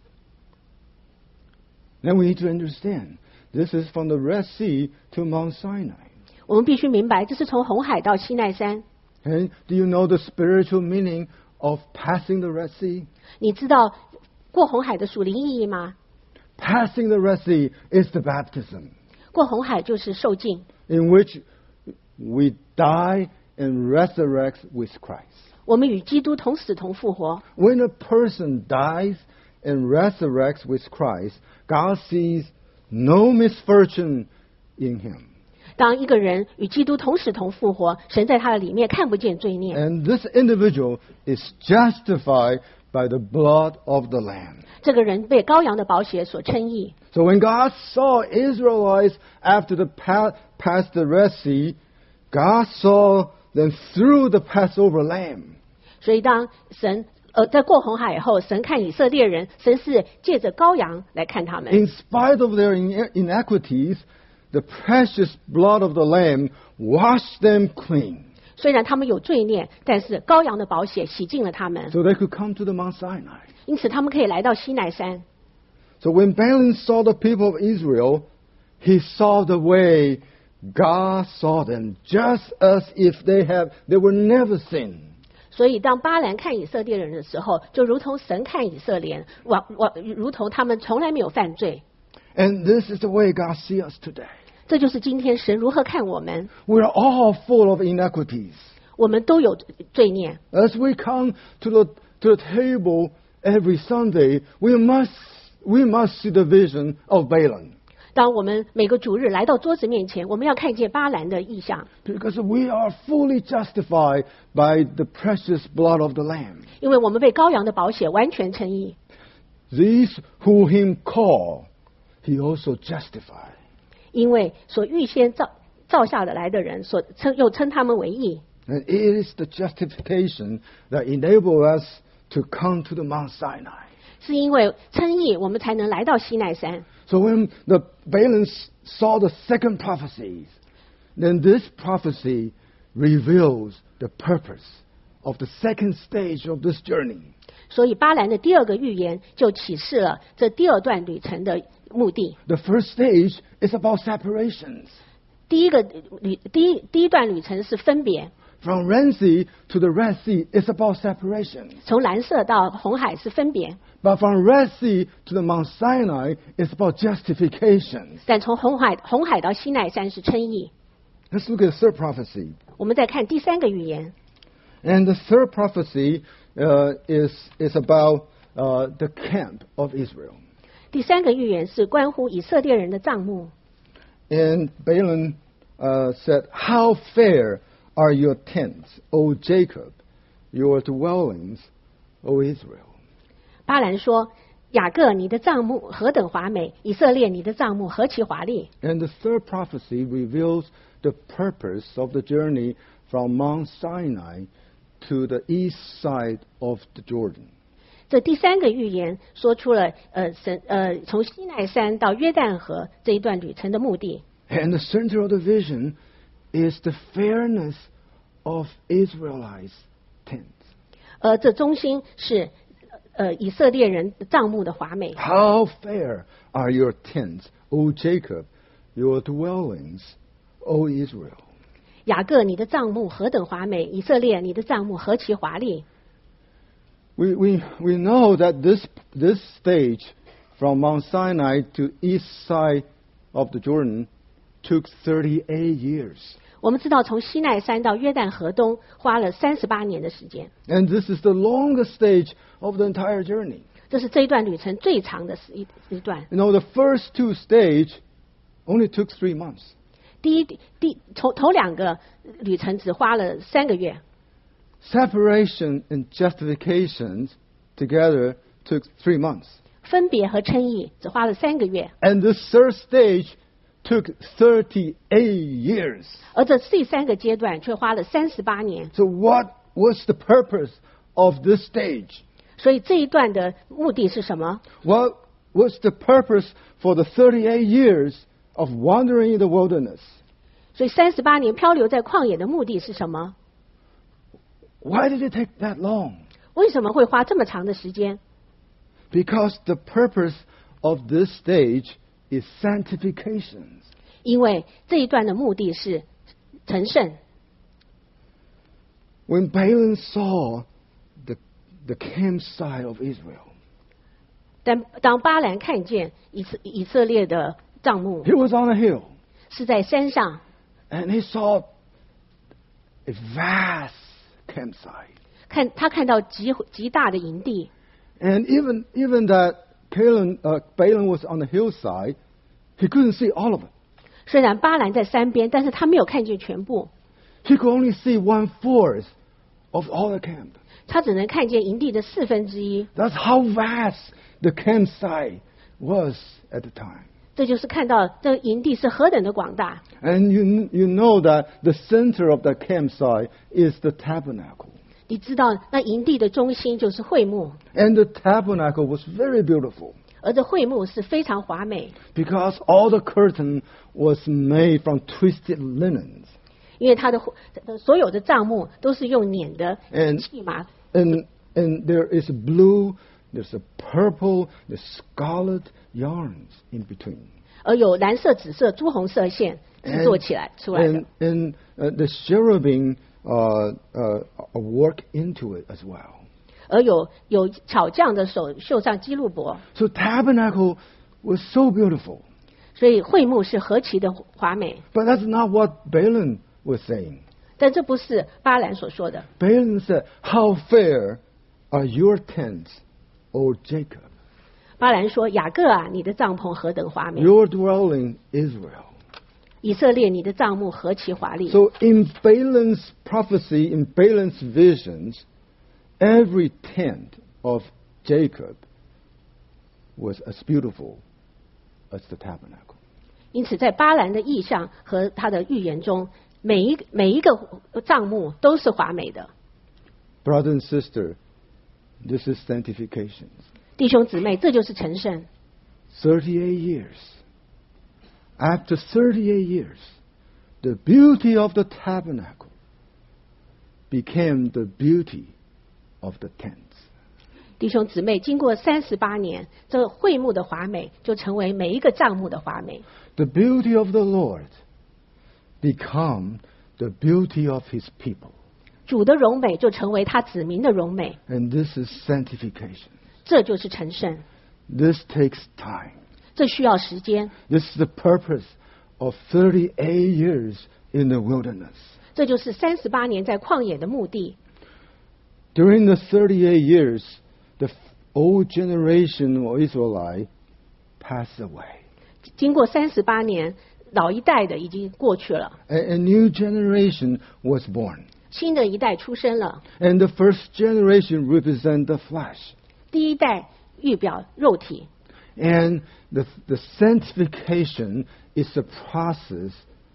Speaker 1: Then we need to understand, this is from the Red Sea to Mount Sinai.
Speaker 2: 我们必须明白，这是从红海到西奈山。
Speaker 1: And do you know the spiritual meaning of passing the Red Sea?
Speaker 2: 你知道过红海的属灵意义吗？
Speaker 1: Passing the Red Sea is the baptism
Speaker 2: 过红海就是受浸，
Speaker 1: in which we die and resurrect with Christ.
Speaker 2: 我们与基督同死同复活。
Speaker 1: When a person dies and resurrects with Christ, God sees no misfortune in him.
Speaker 2: 当一个人与基督同死同复活，神在他的里面看不见罪孽。
Speaker 1: And this individual is justified by the blood of the Lamb.
Speaker 2: 这个人被羔羊的宝血所称义。
Speaker 1: So when God saw Israelites after the pa- past the Red Sea, God saw them through the Passover lamb.
Speaker 2: 所以当神呃在过红海以后，神看以色列人，神是借着羔羊来看他们。
Speaker 1: In spite of their in- inequities, the precious blood of the lamb washed them clean,
Speaker 2: 虽然他们有罪孽，但是羔羊的宝血洗净了他们，
Speaker 1: so they could come to the Mount Sinai.
Speaker 2: 因此他们可以来到西奈山。
Speaker 1: So when Balaam saw the people of Israel, he saw the way God saw them, just as if they have they were never sinned.
Speaker 2: 所以当巴兰看以色列人的时候，就如同神看以色列，往往如同他们从来没有犯罪。
Speaker 1: And this is the way God sees us today.
Speaker 2: 这就是今天神如何看我们。
Speaker 1: We are all full of inequities.
Speaker 2: 我们都有罪孽。
Speaker 1: As we come to the to the table every Sunday, we must we must see the vision of Balaam.
Speaker 2: 当我们每个主日来到桌子面前，我们要看见巴兰的意象，
Speaker 1: Because we are fully justified by the precious blood of the Lamb.
Speaker 2: 因为我们被羔羊的宝血完全称义。
Speaker 1: These who him call, he also justify.
Speaker 2: 因为所预先造造下的来的人，所称又称他们为义。
Speaker 1: And it is the justification that enable us to come to the Mount Sinai.
Speaker 2: 是因为称义，我们才能来到西奈山。
Speaker 1: So when the Balaam saw the second prophecy, then this prophecy reveals the purpose of the second stage of this journey.
Speaker 2: 所以巴兰的第二个预言就启示了这第二段旅程的目的。
Speaker 1: The first stage is about separations.
Speaker 2: 第一个旅第一第一段旅程是分别，
Speaker 1: From Red Sea to the Red Sea is about separation.
Speaker 2: 从蓝色到红海是分别，
Speaker 1: But from Red Sea to the Mount Sinai is about justification.
Speaker 2: 但从红海红海到西奈山是称义。
Speaker 1: Let's look at the third prophecy.
Speaker 2: 我们再看第三个预言，
Speaker 1: And the third prophecy uh, is, is about uh, the camp of Israel.
Speaker 2: 第三个预言是关乎以色列人的帐幕。
Speaker 1: And Balaam uh, said, How fair are your tents, O Jacob, your dwellings, O Israel.
Speaker 2: 巴兰说：“雅各，你的帐幕何等华美！以色列，你的帐幕何其华丽！”
Speaker 1: And the third prophecy reveals the purpose of the journey from Mount Sinai to the east side of the Jordan.
Speaker 2: 这第三个预言说出了呃神呃从西奈山到约旦河这一段旅程的目的。
Speaker 1: And the center of the vision is the fairness of Israelites' tents.
Speaker 2: 而这中心是呃以色列人帐幕的华美。
Speaker 1: How fair are your tents, O Jacob, your dwellings, O Israel.
Speaker 2: 雅各，你的帐幕何等华美！以色列，你的帐幕何其华丽！
Speaker 1: We, we, we know that this, this stage from Mount Sinai to east side of the Jordan took thirty-eight years.
Speaker 2: 我们知道，从西奈山到约旦河东花了三十八年的时间，
Speaker 1: And this is the longest stage of the entire journey.
Speaker 2: 这是这一段旅程最长的一一段。
Speaker 1: You know, the first two stages only took three months.
Speaker 2: 第一第头头两个旅程只花了三个月，
Speaker 1: Separation and justification together took three months.
Speaker 2: 分别和称义只花了三个月，
Speaker 1: And the third stage took thirty-eight years.
Speaker 2: 而这第三个阶段却花了三十八年。
Speaker 1: So what was the purpose of this stage?
Speaker 2: 所以这一段的目的是什么？
Speaker 1: What was the purpose for the thirty-eight years of wandering in the wilderness?
Speaker 2: 所以三十八年漂流在旷野的目的是什么？
Speaker 1: Why did it take that long?
Speaker 2: 为什么会花这么长的时间？
Speaker 1: Because the purpose of this stage is sanctification.
Speaker 2: 因为这一段的目的是成圣。
Speaker 1: When Balaam saw the, the campsite of Israel,
Speaker 2: 但当巴兰看见以色以色列的帐幕
Speaker 1: he was on a hill,
Speaker 2: 是在山上，
Speaker 1: and he saw a vast campsite.
Speaker 2: 看他看到极极大的营地，
Speaker 1: And even, even that Balaam, uh, Balaam was on the hillside, he couldn't see all of it.
Speaker 2: 虽然巴兰在山边，但是他没有看见全部，
Speaker 1: He could only see one fourth of all the camp.
Speaker 2: 他只能看见营地的四分之一。
Speaker 1: That's how vast the campsite was at the time.
Speaker 2: 这就是看到这个营地是何等的广大。
Speaker 1: And you, you know that the center of the campsite is the tabernacle.
Speaker 2: 你知道那营地的中心就是会幕，
Speaker 1: And the tabernacle was very beautiful
Speaker 2: 而这会幕是非常华美，
Speaker 1: because all the curtain was made from twisted linens.
Speaker 2: 因为它的所有的帐幕都是用捻的
Speaker 1: And
Speaker 2: 细麻，
Speaker 1: And, and there is blue, there's a purple, there's scarlet yarns in between.
Speaker 2: 而有蓝色、紫色、朱红色线制作起来出来的
Speaker 1: And,。and uh, the cherubim uh, uh, work into it as well.
Speaker 2: 而有有巧匠的手绣上基路伯，
Speaker 1: So tabernacle was so beautiful.
Speaker 2: 所以会幕是何其的华美。
Speaker 1: But that's not what Balaam was saying.
Speaker 2: 但这不是巴兰所说的。
Speaker 1: Balaam said, "How fair are your tents, O Jacob?
Speaker 2: 巴兰说：“雅各啊，你的帐篷何等华美！
Speaker 1: Your dwelling, Israel."
Speaker 2: 以色列，你的帐幕何其华丽！”
Speaker 1: So in Balaam's prophecy, in Balaam's visions, every tent of Jacob was as beautiful as the tabernacle.
Speaker 2: 因此，在巴兰的意象和他的预言中，每一每一个帐幕都是华美的。
Speaker 1: Brother and sister, this is sanctification.
Speaker 2: 弟兄姊妹，这就是成圣。
Speaker 1: thirty-eight years. After thirty-eight years, the beauty of the tabernacle became the beauty of the tents.
Speaker 2: 弟兄姊妹，经过三十八年，这个会幕的华美就成为每一个帐幕的华美。
Speaker 1: The beauty of the Lord become the beauty of His people.
Speaker 2: 主的荣美就成为他子民的荣美，
Speaker 1: And this is sanctification.
Speaker 2: 这就是成圣。
Speaker 1: This takes time.
Speaker 2: 这需要时间，
Speaker 1: This is the purpose of thirty-eight years in the wilderness.
Speaker 2: 这就是三十八年在旷野的目的。
Speaker 1: During the thirty-eight years, the old generation of Israelites passed away.
Speaker 2: 经过三十八年，老一代的已经过去了，
Speaker 1: A, a new generation was born.
Speaker 2: 新的一代出生了。
Speaker 1: And the first generation represents the flesh.
Speaker 2: 第一代预表肉体，
Speaker 1: And the, the sanctification is the process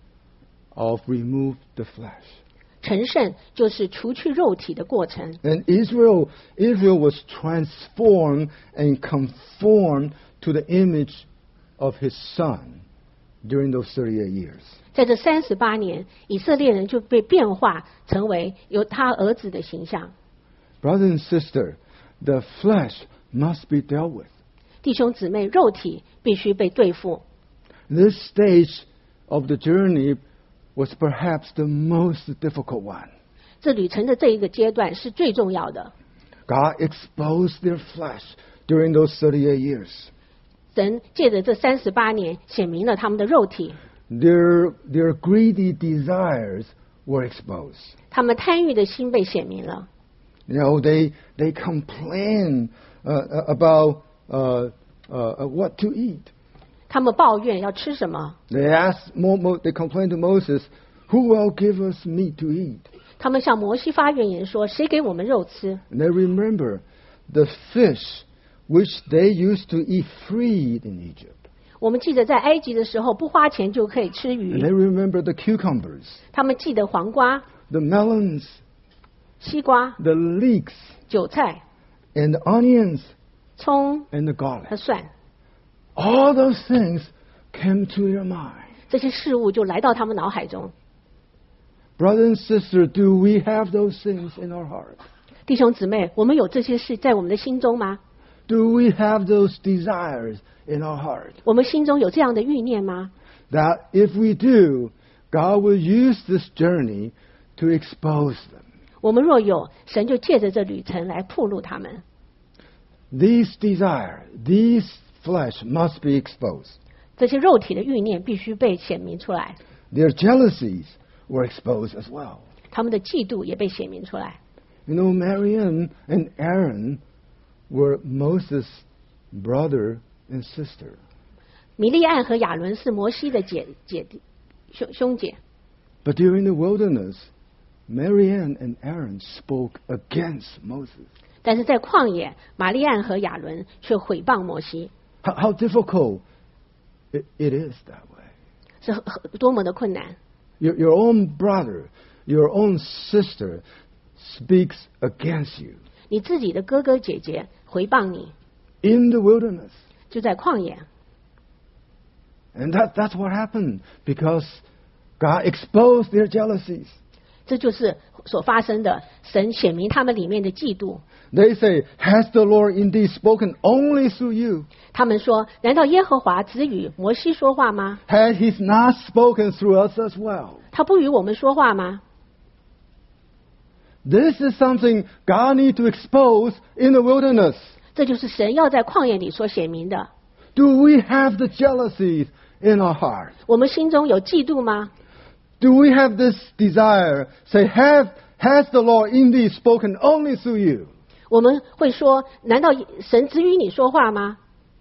Speaker 1: of remove the flesh.
Speaker 2: 成圣就是除去肉体的过程。
Speaker 1: And Israel, Israel was transformed and conformed to the image of his son during those thirty-eight years.
Speaker 2: 在这三十八年，以色列人就被变化成为有他儿子的形象。
Speaker 1: Brother and sister, the flesh must be dealt with.
Speaker 2: 弟兄姊妹，肉体必须被对付。
Speaker 1: This stage of the journey was perhaps the most difficult one.
Speaker 2: 这旅程的这一个阶段是最重要的。
Speaker 1: God exposed their flesh during those thirty-eight years.
Speaker 2: 神借着这三十八年显明了他们的肉体，
Speaker 1: Their, their greedy desires were exposed.
Speaker 2: 他们贪欲的心被显明了。
Speaker 1: You know, they, they complain uh, about uh, uh, what to eat.
Speaker 2: 他们抱怨要吃什么，
Speaker 1: They asked, Mo, Mo, they complained to Moses, "Who will give us meat to eat?"
Speaker 2: 他们向摩西发怨言说：“谁给我们肉吃
Speaker 1: And they remember the fish which they used to eat free in Egypt.？”
Speaker 2: 我们记得在埃及的时候不花钱就可以吃
Speaker 1: And
Speaker 2: 鱼，
Speaker 1: they remember the cucumbers,
Speaker 2: 他们记得黄瓜、
Speaker 1: the melons,
Speaker 2: 西瓜、
Speaker 1: the leeks,
Speaker 2: 韭菜、
Speaker 1: and the onions,
Speaker 2: 葱
Speaker 1: and the
Speaker 2: 和
Speaker 1: garlic.
Speaker 2: 蒜，
Speaker 1: All those things came to their mind.
Speaker 2: 这些事物就来到他们脑海中。
Speaker 1: Brother and sister, do we have those things in our heart?
Speaker 2: 弟兄姊妹，我们有这些事在我们的心中吗？
Speaker 1: Do we have those desires in our heart?
Speaker 2: 我们心中有这样的欲念吗？
Speaker 1: That if we do, God will use this journey to expose them.
Speaker 2: 我们若有，神就借着这旅程来暴露他们。
Speaker 1: These desires, these flesh must be exposed.
Speaker 2: 这些肉体的欲念必须被显明出来，
Speaker 1: Their jealousies were exposed as well.
Speaker 2: 他们的嫉妒也被显明出来。
Speaker 1: You know, Miriam and Aaron were Moses' brother and sister.
Speaker 2: 米利暗和亚伦是摩西的姐姐兄兄姐。
Speaker 1: But during the wilderness, Miriam and Aaron spoke against Moses.
Speaker 2: 但是在旷野，玛利暗和亚伦却毁谤摩西。
Speaker 1: How, how difficult it, it is that way.
Speaker 2: 是多么的困难。
Speaker 1: Your, your own brother, your own sister speaks against you.
Speaker 2: 你自己的哥哥姐姐毁谤你。
Speaker 1: In the wilderness.
Speaker 2: 就在旷野。
Speaker 1: And that, that's what happened because God exposed their jealousies.
Speaker 2: 这就是所发生的，神显明他们里面的嫉妒。
Speaker 1: They say, has the Lord indeed spoken only through you?
Speaker 2: 他们说，难道耶和华只与摩西说话吗？
Speaker 1: Has he not spoken through us as well?
Speaker 2: 他不与我们说话吗？
Speaker 1: This is something God needs to expose in the wilderness.
Speaker 2: 这就是神要在旷野里所显明的。
Speaker 1: Do we have the jealousies in our heart?
Speaker 2: 我们心中有嫉妒吗？
Speaker 1: Do we have this desire? Say, have, has the Lord indeed spoken only through you?
Speaker 2: 我们会说，难道神只与你说话吗？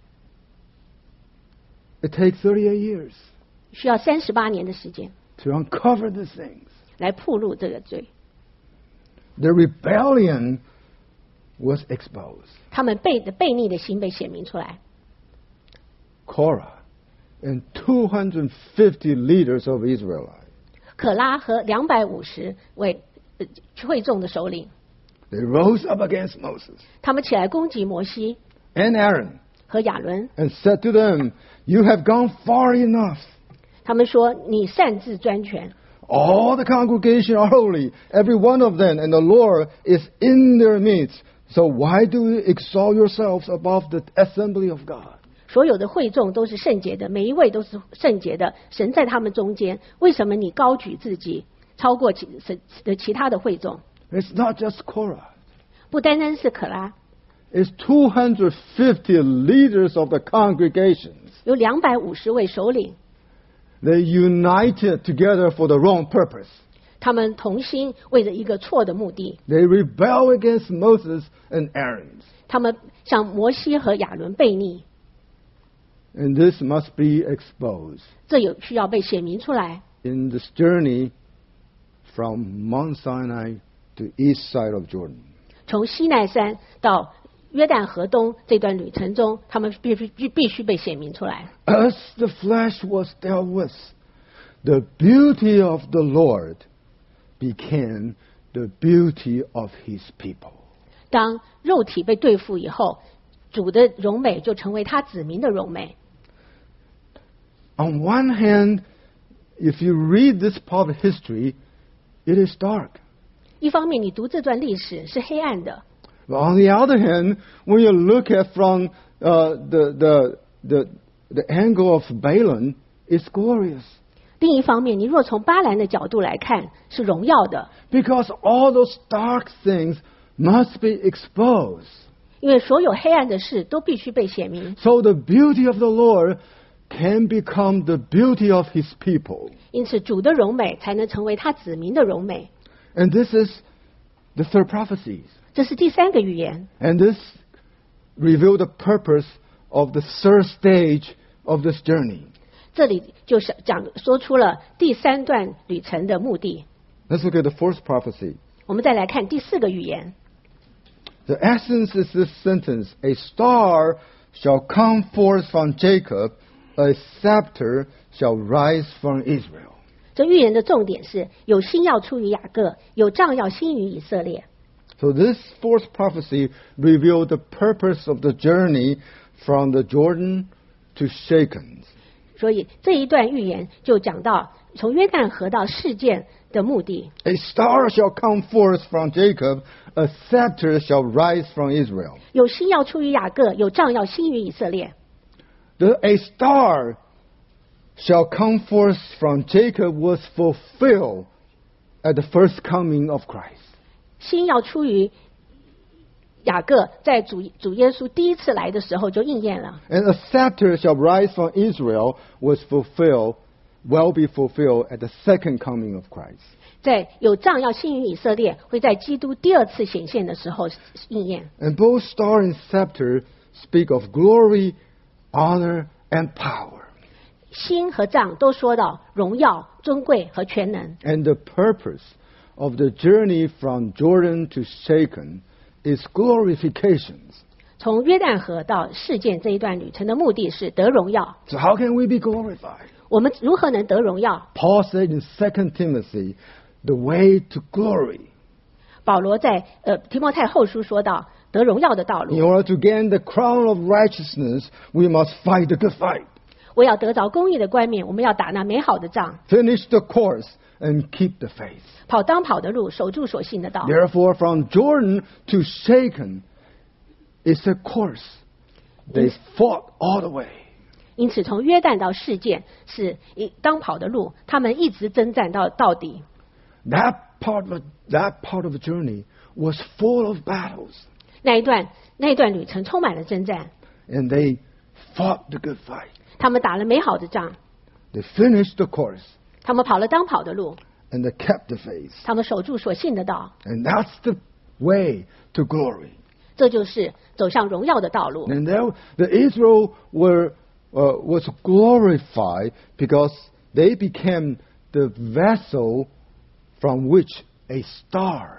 Speaker 1: It takes thirty-eight years
Speaker 2: 需要三十八年的时间
Speaker 1: to uncover these things.
Speaker 2: 来暴露这个罪。
Speaker 1: The rebellion was exposed.
Speaker 2: 他们背的悖逆的心被显明出来。
Speaker 1: Korah and two hundred fifty leaders of Israel.
Speaker 2: 可拉和两百五十位呃会众的首领，
Speaker 1: They rose up against Moses
Speaker 2: 他们起来攻击摩西
Speaker 1: and Aaron
Speaker 2: 和亚伦。
Speaker 1: and said to them, you have gone far enough.
Speaker 2: 他们说：“你擅自专权，
Speaker 1: All the congregation are holy, every one of them, and the Lord is in their midst. So why do you exalt yourselves above the assembly of God?”
Speaker 2: 所有的会众都是圣洁的，每一位都是圣洁的，神在他们中间。为什么你高举自己，超过其神的其他的会众？
Speaker 1: It's not just Korah.
Speaker 2: 不单单是可拉，
Speaker 1: It's two hundred fifty leaders of the congregations.
Speaker 2: 有两百五十位首领，
Speaker 1: They united together for the wrong purpose.
Speaker 2: 他们同心为着一个错的目的，
Speaker 1: They rebel against Moses and Aaron.
Speaker 2: 他们向摩西和亚伦背逆，
Speaker 1: And this must be exposed
Speaker 2: 这有需要被显明出来。
Speaker 1: in this journey from Mount Sinai to east side of Jordan.
Speaker 2: 从西奈山到约旦河东这段旅程中，他们必须必须被显明出来。
Speaker 1: As the flesh was dealt with, the beauty of the Lord became the beauty of his people.
Speaker 2: 当肉体被对付以后，主的荣美就成为他子民的荣美。
Speaker 1: On one hand, if you read this part of history, it is dark.
Speaker 2: 一方面，你读这段历史是黑暗的；
Speaker 1: But on the other hand, when you look at from uh, the, the, the, the angle of Balaam, it's glorious.
Speaker 2: 另一方面，你若从巴兰的角度来看，是荣耀的，
Speaker 1: Because all those dark things must be exposed.
Speaker 2: 因为所有黑暗的事都必须被显明。
Speaker 1: So the beauty of the Lord can become the beauty of his people.
Speaker 2: 因此，主的荣美才能成为他子民的荣美。
Speaker 1: And this is the third prophecy.
Speaker 2: 这是第三个预言，
Speaker 1: And this reveals the purpose of the third stage of this journey.
Speaker 2: 这里就是讲说出了第三段旅程的目的。
Speaker 1: Let's look at the fourth prophecy.
Speaker 2: 我们再来看第四个预言。
Speaker 1: The essence is this sentence: A star shall come forth from Jacob, a scepter shall rise from Israel.
Speaker 2: 这预言的重点是有星要出于雅各，有杖要兴于以色列。
Speaker 1: So this fourth prophecy revealed the purpose of the journey from the Jordan to Shechem.
Speaker 2: 所以这一段预言就讲到从约旦河到事件的目的。
Speaker 1: A star shall come forth from Jacob, a scepter shall rise from Israel.
Speaker 2: 有星要出于雅各，有杖要兴于以色列。
Speaker 1: The, a star shall come forth from Jacob was fulfilled at the first coming of Christ.
Speaker 2: 星要出于雅各，在主主耶稣第一次来的时候就应验了。
Speaker 1: And a scepter shall rise from Israel was fulfilled, will be fulfilled at the second coming of Christ.
Speaker 2: 在有杖要兴于以色列，会在基督第二次显现的时候应验。
Speaker 1: And both star and scepter speak of glory, honor, and power.
Speaker 2: 心和脏都说到荣耀、尊贵和全能。
Speaker 1: And the purpose of the journey from Jordan to Shechem is glorification.
Speaker 2: 从约旦河到事件这一段旅程的目的是得荣耀。
Speaker 1: So how can we be glorified?
Speaker 2: 我们如何能得荣耀？
Speaker 1: Paul said in Second Timothy, the way to glory.
Speaker 2: 保罗在呃提摩太后书说到得荣耀的道
Speaker 1: In
Speaker 2: 路，
Speaker 1: order to gain the crown of righteousness, we must fight the good fight.
Speaker 2: 我要得着公义的冠冕，我们要打那美好的仗，
Speaker 1: Finish the course and keep the faith.
Speaker 2: 跑当跑的路，守住所信的道。
Speaker 1: Therefore, from Jordan to Shechem is a course. They fought all the way.
Speaker 2: 因此，从约旦到事件是一当跑的路，他们一直征战到到底。
Speaker 1: That part of that part of the journey was full of battles,
Speaker 2: 那一段那一段旅程充满了征战，
Speaker 1: and they fought the good fight.
Speaker 2: 他们打了美好的仗，
Speaker 1: They finished the course,
Speaker 2: 他们跑了当跑的路，
Speaker 1: and they kept the faith.
Speaker 2: 他们守住所信的道，
Speaker 1: And that's the way to glory.
Speaker 2: 这就是走向荣耀的道路。
Speaker 1: And there, the Israel were uh, was glorified because they became the vessel from which a star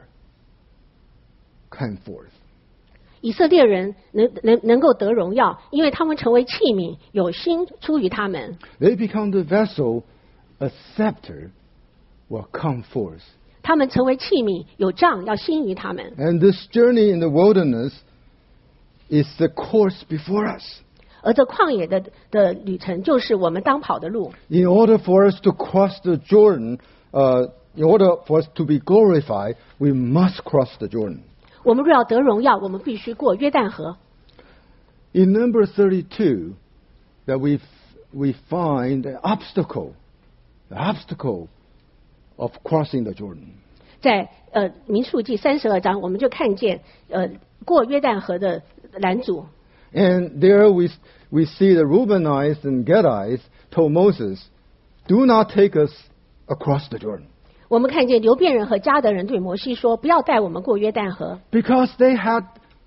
Speaker 1: came forth.
Speaker 2: 以色列人能能能够得荣耀，因为他们成为器皿，有心出于他们。
Speaker 1: They become the vessel, a scepter will come forth.
Speaker 2: 他们成为器皿，有杖要兴于他们。
Speaker 1: And this journey in the wilderness is the course before us.
Speaker 2: 而这旷野的的旅程，就是我们当跑的路。
Speaker 1: In order for us to cross the Jordan, uh, in order for us to be glorified, we must cross the Jordan.
Speaker 2: 我们若要得荣耀，我们必须过约旦河。
Speaker 1: In number thirty-two, that we we find the obstacle, the obstacle of crossing the Jordan.
Speaker 2: 在呃民数记三十二章，我们就看见呃过约旦河的拦阻。
Speaker 1: And there we we see the Reubenites and Gadites told Moses, "Do not take us across the Jordan."
Speaker 2: 我们看见流便人和迦得人对摩西说：“不要带我们过约旦河，
Speaker 1: Because they had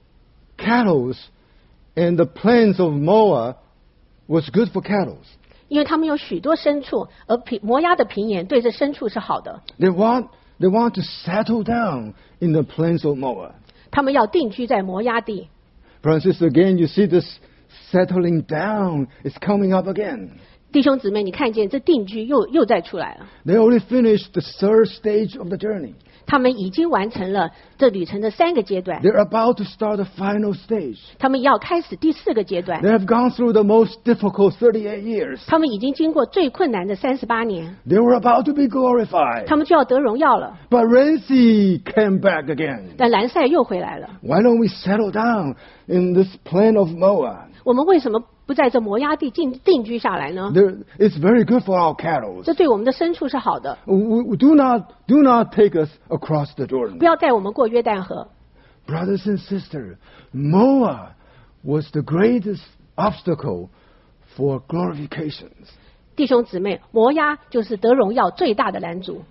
Speaker 1: cattle, and the plains of Moab was good for cattle.
Speaker 2: 因为他们有许多牲畜，而平摩押的平原对这牲畜是好的。
Speaker 1: They want they want to settle down in the plains of Moab.
Speaker 2: 他们要定居在摩押地。
Speaker 1: Francis, again, you see this settling down is coming up again.
Speaker 2: 弟兄姊妹，你看见这定居又又再出来了。
Speaker 1: They already finished the third stage of the journey.
Speaker 2: 他们已经完成了这旅程的三个阶段，
Speaker 1: They're about to start the final stage.
Speaker 2: 他们要开始第四个阶段。
Speaker 1: They have gone through the most difficult thirty-eight years.
Speaker 2: 他们已经经过最困难的三十八年，
Speaker 1: They were about to be glorified.
Speaker 2: 他们就要得荣耀了。
Speaker 1: But Red Sea came back again.
Speaker 2: 但兰塞又回来了。
Speaker 1: Why don't we settle down in this plain of Moab?
Speaker 2: 我们为什么不在这摩押地定定居下来呢？
Speaker 1: There, it's very good for our cattle.
Speaker 2: 这对我们的牲畜是好的。
Speaker 1: We- we- Do not, do not take us across the Jordan.
Speaker 2: 不要带我们过约旦河。
Speaker 1: Brothers and sisters, Moab was the greatest obstacle for glorifications.
Speaker 2: 弟兄姊妹，摩押就是得荣耀最大的拦阻。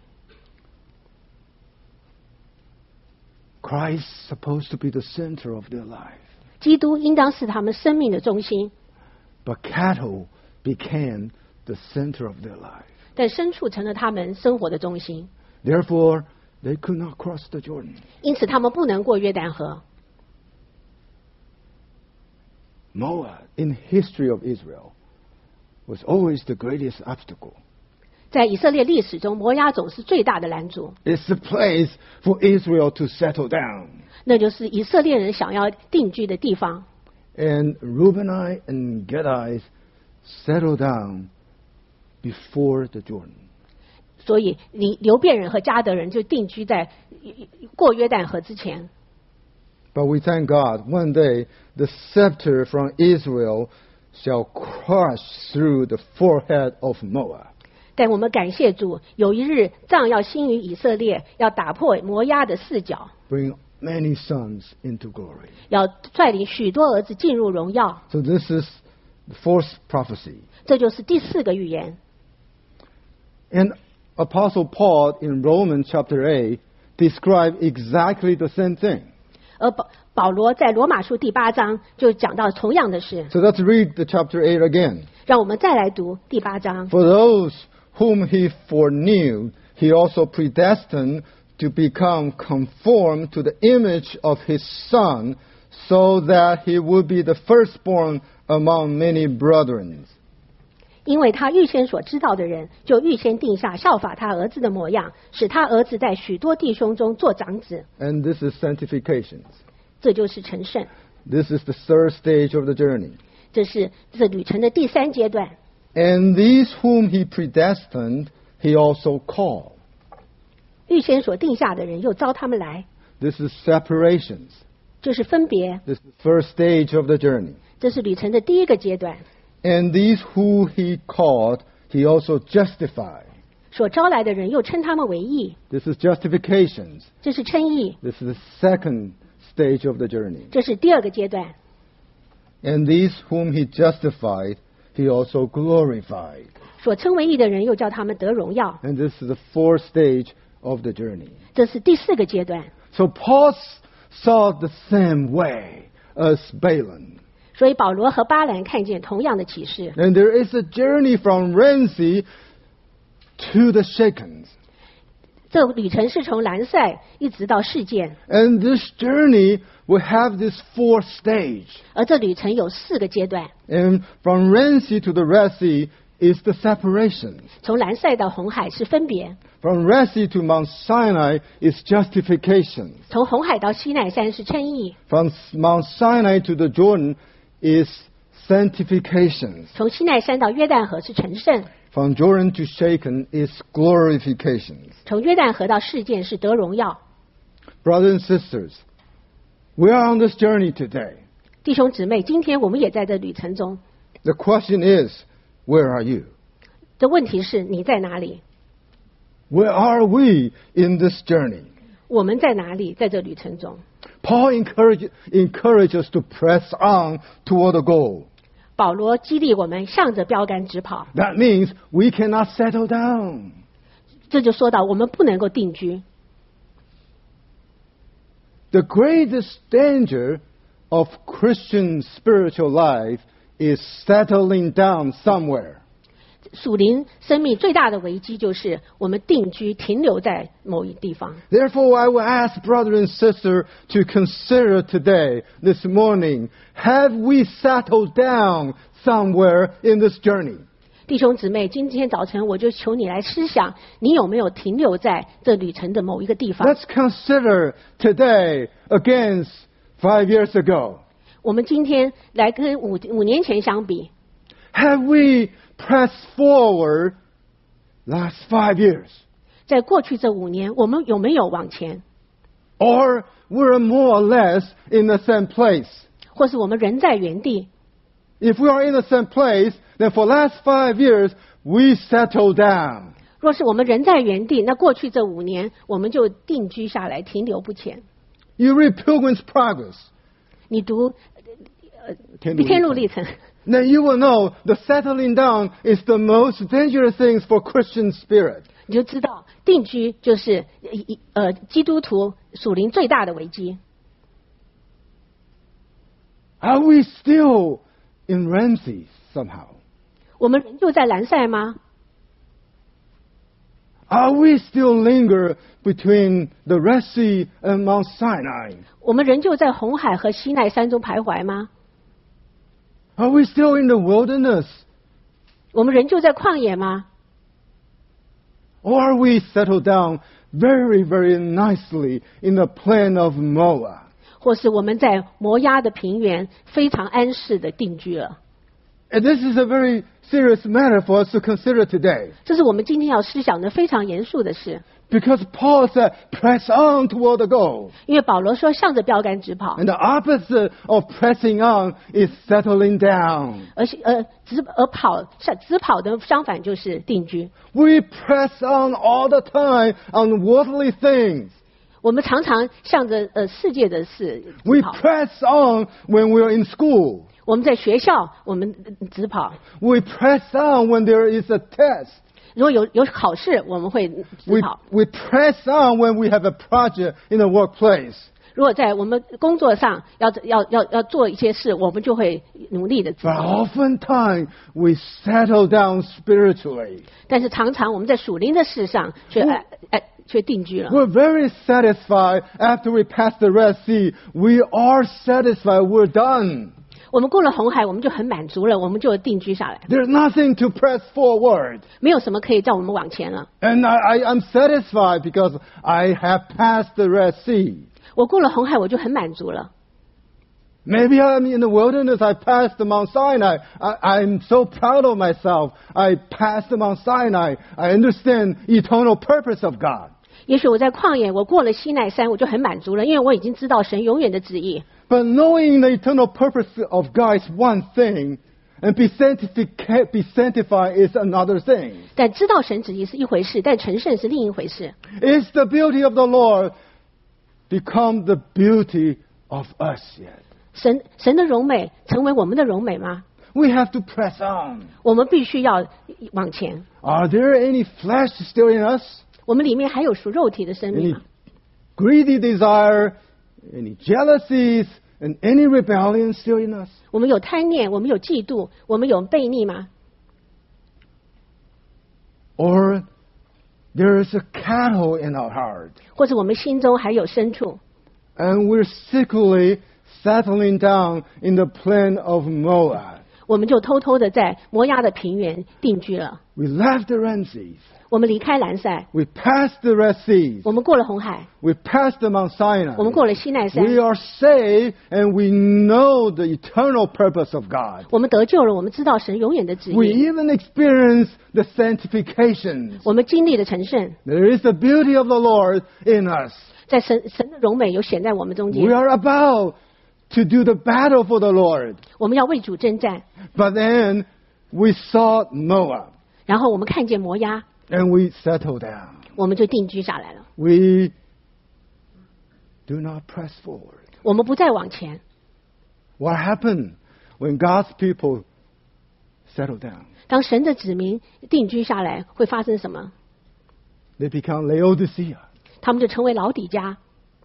Speaker 1: Christ is supposed to be the center of their life.
Speaker 2: 基督应当是他们生命的中心，
Speaker 1: But cattle became the center of their life.
Speaker 2: 但牲畜成了他们生活的中心，
Speaker 1: Therefore, they could not cross the Jordan.
Speaker 2: 因此他们不能过约旦河。
Speaker 1: Moab, in history of Israel, was always the greatest obstacle.
Speaker 2: 在以色列历史中，摩押总是最大的拦阻，
Speaker 1: It's the place for Israel to settle down.
Speaker 2: 那就是以色列人想要定居的地方。
Speaker 1: And Reubenite and Gadites settled down before the Jordan.
Speaker 2: 所以，流流便人和迦得人就定居在过约旦河之前。
Speaker 1: But we thank God, one day the scepter from Israel shall crush through the forehead of Moab.
Speaker 2: 但我们感谢主，有一日杖要兴于以色列，要打破摩押的四角，
Speaker 1: Bring many sons into glory.
Speaker 2: 要率领许多儿子进入荣耀。
Speaker 1: So this is the fourth prophecy.
Speaker 2: 这就是第四个预言。
Speaker 1: And Apostle Paul in Romans chapter eight described exactly the same thing.
Speaker 2: 而保保罗在罗马书第八章就讲到同样的事。
Speaker 1: So let's read the chapter eight again.
Speaker 2: 让我们再来读第八章。
Speaker 1: For those whom he foreknew, he also predestined to become conformed to the image of his Son, so that he would be the firstborn among many brethren.
Speaker 2: 因为他预先所知道的人，就预先定下效法他儿子的模样，使他儿子在许多弟兄中做长子。
Speaker 1: And this is sanctification.
Speaker 2: 这就是成圣，
Speaker 1: This is the third stage of the journey.
Speaker 2: 这是这旅程的第三阶段。
Speaker 1: And these whom he predestined, he also called.
Speaker 2: 预先所定下的人，又招他们来，
Speaker 1: This is separations.
Speaker 2: 就是分别。
Speaker 1: This is the first stage of the journey.
Speaker 2: 这是旅程的第一个阶段。
Speaker 1: And these who he called, he also justified.
Speaker 2: 所招来的人，又称他们为义，
Speaker 1: This is justifications.
Speaker 2: 这是称义。
Speaker 1: This is the second stage of the journey.
Speaker 2: 这是第二个阶段。
Speaker 1: And these whom he justified, he also glorified.
Speaker 2: 所称为义的人，又叫他们得荣耀，
Speaker 1: And this is the fourth stage of the journey.
Speaker 2: 这是第四个阶段。
Speaker 1: So Paul saw the same way as Balaam.
Speaker 2: 所以保罗和巴兰看见同样的启示。
Speaker 1: And there is a journey from Ramsey to the Shakens.
Speaker 2: 这旅程是从兰塞一直到事件，
Speaker 1: And this journey will have this fourth stage.
Speaker 2: 而这旅程有四个阶段。
Speaker 1: And from Ramsey to the Red Sea is the separation.
Speaker 2: 从兰塞到红海是分别，
Speaker 1: From Red Sea to Mount Sinai is justification.
Speaker 2: 从红海到西奈山是称义，
Speaker 1: From Mount Sinai to the Jordan is sanctification.
Speaker 2: 从西奈山到约旦河是成圣，
Speaker 1: From Jordan to Shaken is glorification.
Speaker 2: 从约旦河到事件是得荣耀。
Speaker 1: Brothers and sisters, we are on this journey today.
Speaker 2: 弟兄姊妹，今天我们也在这旅程中。
Speaker 1: The question is, where are you?
Speaker 2: 这问题是你在哪里？
Speaker 1: Where are we in this journey?
Speaker 2: 我们在哪里？在这旅程中，
Speaker 1: Paul encourages encourage us to press on toward the goal.
Speaker 2: 保罗激励我们向着标杆直跑。
Speaker 1: That means we cannot settle down.
Speaker 2: 这就说到我们不能够定居。
Speaker 1: The greatest danger of Christian spiritual life is settling down somewhere.
Speaker 2: 属灵生命最大的危机就是我们定居停留在某一地方。
Speaker 1: Therefore, I will ask brother and sister to consider today, this morning, have we settled down somewhere in this journey?
Speaker 2: 弟兄姊妹，今天早晨我就求你来思想，你有没有停留在这旅程的某一个地方？
Speaker 1: Let's consider today against five years ago.
Speaker 2: 我们今天来跟五五年前相比，
Speaker 1: Have we pressed forward last five years?
Speaker 2: 在过去这五年，我们有没有往前，
Speaker 1: Or we're more or less in the same place?
Speaker 2: 或是我们人在原地？
Speaker 1: If we are in the same place, then for last five years, we settle down.
Speaker 2: 若是我们人在原地，那过去这五年我们就定居下来，停留不前。
Speaker 1: You read Pilgrim's Progress.
Speaker 2: 你读呃
Speaker 1: 天路历程
Speaker 2: 天路历程，
Speaker 1: Then you will know the settling down is the most dangerous things for Christian spirit.
Speaker 2: 你就知道定居就是一一呃基督徒属灵最大的危机。
Speaker 1: Are we still in Ramses somehow?
Speaker 2: 我们仍旧在兰塞吗？
Speaker 1: Are we still linger between the Red Sea and Mount Sinai?
Speaker 2: 我们仍旧在红海和西奈山中徘徊吗？
Speaker 1: Are we still in the wilderness?
Speaker 2: 我们仍旧在旷野吗？
Speaker 1: Or are we settled down very, very nicely in the plain of Moab?
Speaker 2: 或是我们在摩押的平原非常安适的定居了？
Speaker 1: And this is a very serious matter for us to consider today.
Speaker 2: 这是我们今天要思想的非常严肃的事。
Speaker 1: Because Paul said, press on toward the goal.
Speaker 2: 因为保罗说向着标杆直跑，
Speaker 1: And the opposite of pressing on is settling down.
Speaker 2: 而且呃直而跑直跑的相反就是定居。
Speaker 1: We press on all the time on worldly things.
Speaker 2: 我们常常向着呃世界的事
Speaker 1: We
Speaker 2: 直跑。
Speaker 1: press on when we're in school.
Speaker 2: 我们在学校，我们呃直跑。
Speaker 1: We press on when there is a test.
Speaker 2: 如果有有考试，我们会直
Speaker 1: We,
Speaker 2: 跑。
Speaker 1: we press on when we have a project in the workplace.
Speaker 2: 如果在我们工作上要要要要做一些事，我们就会努力的做。
Speaker 1: But oftentimes we settle down spiritually.
Speaker 2: 但是常常我们在属灵的事上却哎哎却定居了。
Speaker 1: We're very satisfied after we pass the Red Sea. We are satisfied. We're done.
Speaker 2: 我们过了红海，我们就很满足了，我们就定居下来。
Speaker 1: There's nothing to press forward.
Speaker 2: 没有什么可以叫我们往前了。
Speaker 1: And I, I, I'm satisfied because I have passed the Red Sea.
Speaker 2: 我过了红海，我就很满足了。
Speaker 1: Maybe I'm in the wilderness. I passed Mount Sinai. I, I'm so proud of myself. I passed Mount Sinai. I understand eternal purpose of God.
Speaker 2: 也许我在旷野，我过了西奈山，我就很满足了，因为我已经知道神永远的旨意。
Speaker 1: But knowing the eternal purpose of God is one thing, and be sanctified, be sanctified is another thing.
Speaker 2: 但知道神旨意是一回事，但成圣是另一回事。
Speaker 1: Is the beauty of the Lord become the beauty of us yet?
Speaker 2: 神神的荣美成为我们的荣美吗？
Speaker 1: We have to press on.
Speaker 2: 我们必须要往前。
Speaker 1: Are there any flesh still in us?
Speaker 2: 我们里面还有属肉体的生命
Speaker 1: Any
Speaker 2: 吗？
Speaker 1: greedy desire, any jealousies, and any rebellion still in us?
Speaker 2: 我们有贪念，我们有嫉妒，我们有悖逆吗？
Speaker 1: Or there is a cattle in our heart,
Speaker 2: 或者我们心中还有牲畜，
Speaker 1: and we're secretly settling down in the plain of Moab.
Speaker 2: 我们就偷偷的在摩押的平原定居了。
Speaker 1: We left the Ramses.
Speaker 2: 我们离开兰塞，
Speaker 1: We passed the Red Sea.
Speaker 2: 我们过了红海，
Speaker 1: We passed the Mount Sinai.
Speaker 2: 我们过了西奈山，
Speaker 1: We are saved, and we know the eternal purpose of God.
Speaker 2: 我们得救了，我们知道神永远的旨
Speaker 1: We
Speaker 2: 意，
Speaker 1: even experience the sanctifications.
Speaker 2: 我们经历了成圣，
Speaker 1: There is the beauty of the Lord in us.
Speaker 2: 在神神的荣美有显在我们中
Speaker 1: We
Speaker 2: 间。
Speaker 1: are about to do the battle for the Lord.
Speaker 2: 我们要为主征战，
Speaker 1: But then we saw Moab,
Speaker 2: 然后我们看见摩押，
Speaker 1: and we settled down.
Speaker 2: 我们就定居下来了。
Speaker 1: We do not press forward.
Speaker 2: 我们不再往前。
Speaker 1: What happened when God's people settled down?
Speaker 2: 当神的子民定居下来，会发生什么？
Speaker 1: They become Laodicea.
Speaker 2: 他们就成为老底家，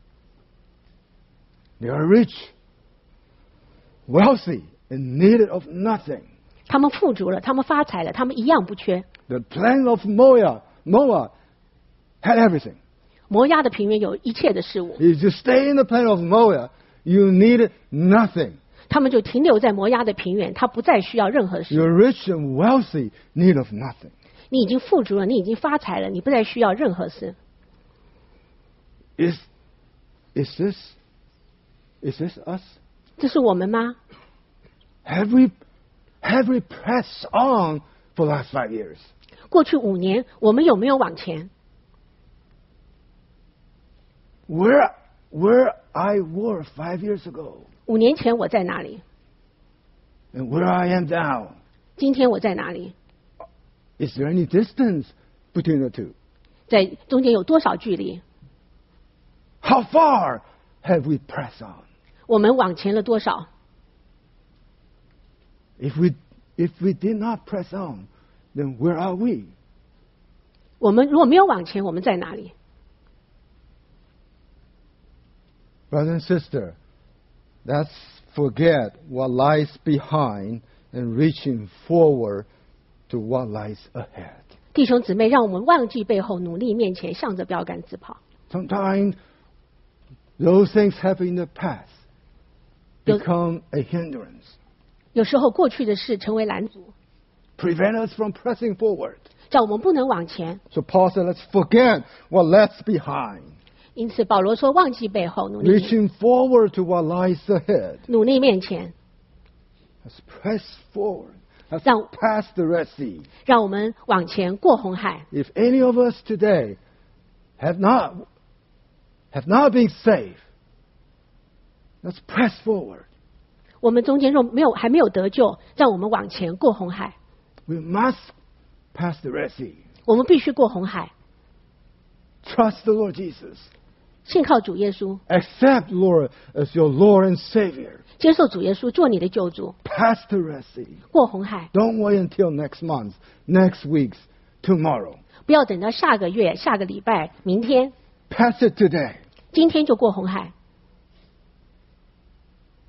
Speaker 1: They are rich, wealthy, and needed of nothing.
Speaker 2: 他们富足了，他们发财了，他们一样不缺。
Speaker 1: The plain of Moab, Moab had everything.
Speaker 2: 摩押的平原有一切的事物，
Speaker 1: If you stay in the plain of Moab, you need nothing.
Speaker 2: 他们就停留在摩押的平原，他不再需要任何事。
Speaker 1: You're rich and wealthy, need of nothing.
Speaker 2: 你已经富足了，你已经发财了，你不再需要任何事。
Speaker 1: Is, is this, is this us?
Speaker 2: 这是我们吗？
Speaker 1: Have we, have we pressed on for the last five years?
Speaker 2: 过去五年，我们有没有往前？
Speaker 1: Where, where I were five years ago,
Speaker 2: 五年前我在哪里？
Speaker 1: and where I am now.
Speaker 2: 今天我在哪里？
Speaker 1: Is there any distance between the two?
Speaker 2: 在中间有多少距离？
Speaker 1: How far have we pressed on?
Speaker 2: 我们往前了多少？
Speaker 1: If we, if we did not press on, then where are we?
Speaker 2: 我们如果没有往前，我们在哪里？
Speaker 1: Brother and sister, let's forget what lies behind and reaching forward to what lies ahead.
Speaker 2: 弟兄姊妹，让我们忘记背后，努力面前，向着标杆直跑。
Speaker 1: Sometimes those things happen in the past,
Speaker 2: Yo-
Speaker 1: become a hindrance,
Speaker 2: 有时候过去的事成为拦阻，
Speaker 1: prevent us from pressing forward.
Speaker 2: 叫我们不能往前。
Speaker 1: So Paul said, let's forget what lies behind,
Speaker 2: 因此保罗说，忘记背后，努力
Speaker 1: reaching forward to what lies ahead.
Speaker 2: 努力面前，
Speaker 1: Let's press forward. Let's
Speaker 2: 让-
Speaker 1: pass the Red Sea.
Speaker 2: 让我们往前过红海。
Speaker 1: If any of us today have not, have not been saved, let's press forward.
Speaker 2: 我们中间若没有还没有得救，让我们往前过红海。
Speaker 1: We must pass the Red Sea.
Speaker 2: 我们必须过红海，
Speaker 1: Trust the Lord Jesus.
Speaker 2: 信靠主耶稣，
Speaker 1: Accept Lord as your Lord and Savior.
Speaker 2: 接受主耶稣做你的救主，
Speaker 1: Pass the Red Sea.
Speaker 2: 过红海。
Speaker 1: Don't wait until next month, next week, tomorrow.
Speaker 2: 不要等到下个月、下个礼拜、明天，
Speaker 1: Pass it today.
Speaker 2: 今天就过红海。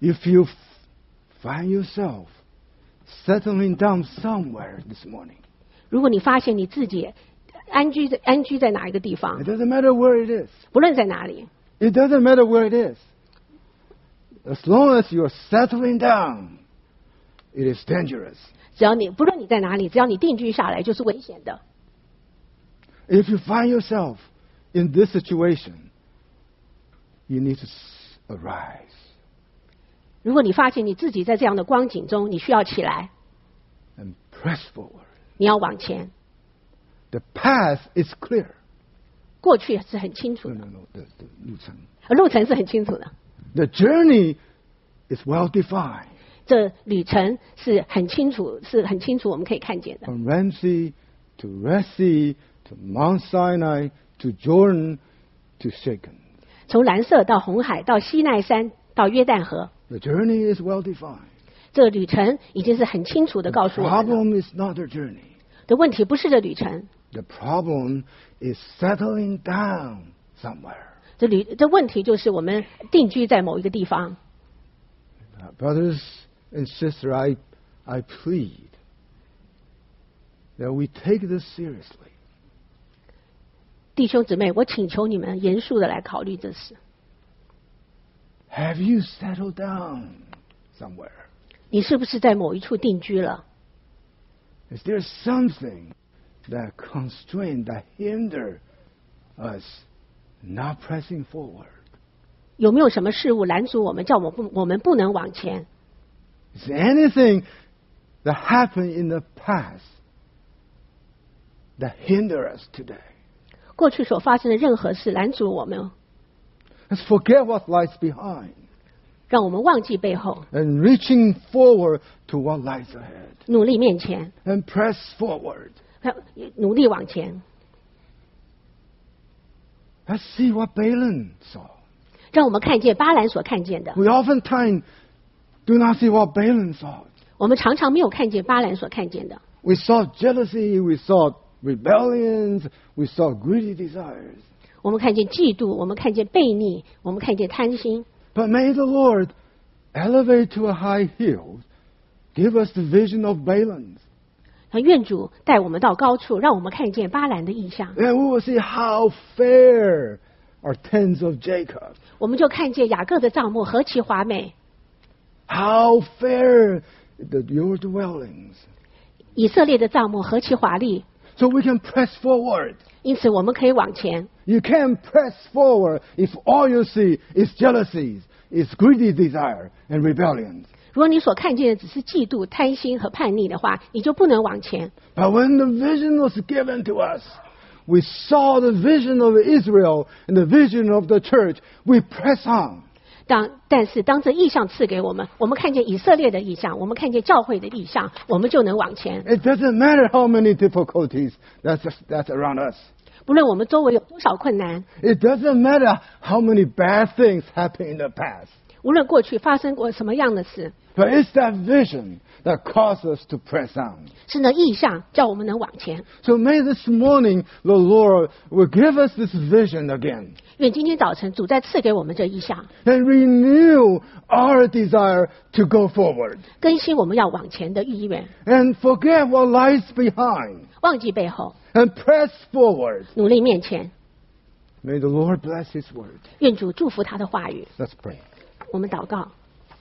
Speaker 1: If you find yourself settling down somewhere this morning,
Speaker 2: 如果你发现你自己安居在安居在哪一个地方
Speaker 1: it，doesn't matter where it is.
Speaker 2: 不论在哪里，
Speaker 1: It doesn't matter where it is. As long as you're settling down, it is dangerous.
Speaker 2: 只要你不论你在哪里，只要你定居下来，就是危险的。
Speaker 1: If you find yourself in this situation, you need to arise.
Speaker 2: 如果你发现你自己在这样的光景中，你需要起来，
Speaker 1: And press forward.
Speaker 2: 你要往前。
Speaker 1: The path is clear.
Speaker 2: 过去是很清楚
Speaker 1: No,
Speaker 2: 的，
Speaker 1: no, no. The, the 路程.
Speaker 2: 路程是很清楚的，
Speaker 1: The journey is well defined.
Speaker 2: 这旅程是很清楚，是很清楚，我们可以看见的。
Speaker 1: From Ramsey to Red Sea to Mount Sinai to Jordan to Shechem.
Speaker 2: 从蓝色到红海，到西奈山，到约旦河，
Speaker 1: The journey is well defined.
Speaker 2: 这个旅程已经是很清楚的
Speaker 1: The
Speaker 2: 告诉我们了。
Speaker 1: problem is not the journey.
Speaker 2: 的问题不是这旅程，
Speaker 1: The problem is settling down somewhere.
Speaker 2: 这旅这问题就是我们定居在某一个地方。
Speaker 1: Uh, brothers and sisters, I, I plead that we take this seriously.
Speaker 2: 弟兄姊妹，我请求你们严肃的来考虑这事。
Speaker 1: Have you settled down somewhere?
Speaker 2: 你是不是在某一处定居了？
Speaker 1: Is there something that constrain, that hinder us not pressing forward?
Speaker 2: 有没有什么事物拦阻我们，叫我们不我们不能往前？
Speaker 1: Is there anything that happened in the past that hinder us today?
Speaker 2: 过去所发生的任何事拦阻我们，
Speaker 1: Let's forget what lies behind
Speaker 2: 让我们忘记背后，
Speaker 1: and reaching forward to what lies ahead
Speaker 2: 努力面前，
Speaker 1: and press forward.
Speaker 2: 努力往前。
Speaker 1: Let's see what Balaam saw.
Speaker 2: 让我们看见巴兰所看见的，
Speaker 1: We oftentimes do not see what Balaam saw.
Speaker 2: 我们常常没有看见巴兰所看见的。
Speaker 1: We saw jealousy, we saw rebellions, we saw greedy desires.
Speaker 2: 我们看见嫉妒，我们看见悖逆，我们看见贪心。
Speaker 1: But may the Lord elevate to a high hill, give us the vision of Balaam.
Speaker 2: 愿主带我们到高处，让我们看见巴兰的意象。
Speaker 1: And we will see how fair are tents of Jacob.
Speaker 2: 我们就看见雅各的帐幕何其华美，
Speaker 1: How fair the, your dwellings.
Speaker 2: 以色列的帐幕何其华丽。
Speaker 1: So we can press forward.
Speaker 2: 因此，我们可以往前。
Speaker 1: You can't press forward if all you see is jealousies, is greedy desire and rebellions.
Speaker 2: 如果你所看见的只是嫉妒、贪心和叛逆的话，你就不能往前。
Speaker 1: But when the vision was given to us, we saw the vision of Israel and the vision of the church. We press on.
Speaker 2: 当但是当这意象赐给我们，我们看见以色列的意象，我们看见教会的意象，我们就能往前。
Speaker 1: It doesn't matter how many difficulties that's, that's around us.
Speaker 2: 不论我们周围有多少困难，
Speaker 1: It doesn't matter how many bad things happened in the past.
Speaker 2: 无论过去发生过什么样的事，
Speaker 1: But it's that vision that causes us to press on.
Speaker 2: 是那意象叫我们能往前。
Speaker 1: So may this morning the Lord will give us this vision again
Speaker 2: 愿今天早晨主再赐给我们这意象，
Speaker 1: and renew our desire to go forward
Speaker 2: 更新我们要往前的意愿，
Speaker 1: and forget what lies behind
Speaker 2: 忘记背后，
Speaker 1: and press forward.
Speaker 2: 努力面前。
Speaker 1: May the Lord bless His word.
Speaker 2: 愿主祝福他的话语。
Speaker 1: Let's pray.
Speaker 2: 我们祷告。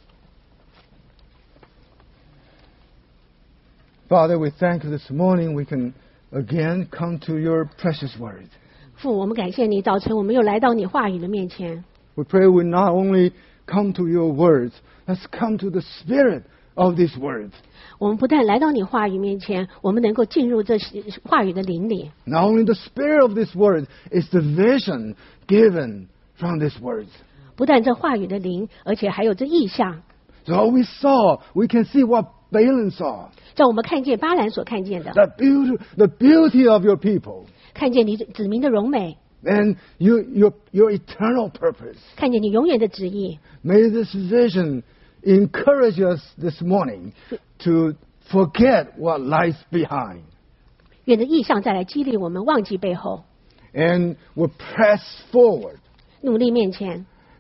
Speaker 1: Father, we thank you this morning we can again come to your precious word.
Speaker 2: 父，我们感谢你，早晨我们又来到你话语的面前。
Speaker 1: We pray we not only come to your words, let's come to the spirit of these words.
Speaker 2: 我们不但来到你话语面前，我们能够进入这话语的灵里。
Speaker 1: Not only the spirit of this word is the vision given from these words.
Speaker 2: 不但这话语的灵，而且还有这意象，
Speaker 1: So we saw, we can see what Balaam saw.
Speaker 2: 叫我们看见巴兰所看见的，
Speaker 1: The beauty, the beauty of your people.
Speaker 2: 看见你子民的荣美，
Speaker 1: And you, your, your eternal purpose.
Speaker 2: 看见你永远的旨意。
Speaker 1: May this vision encourage us this morning to forget what lies behind.
Speaker 2: 愿这意象再来激励我们忘记背后，
Speaker 1: And we'll press forward
Speaker 2: 努力面前，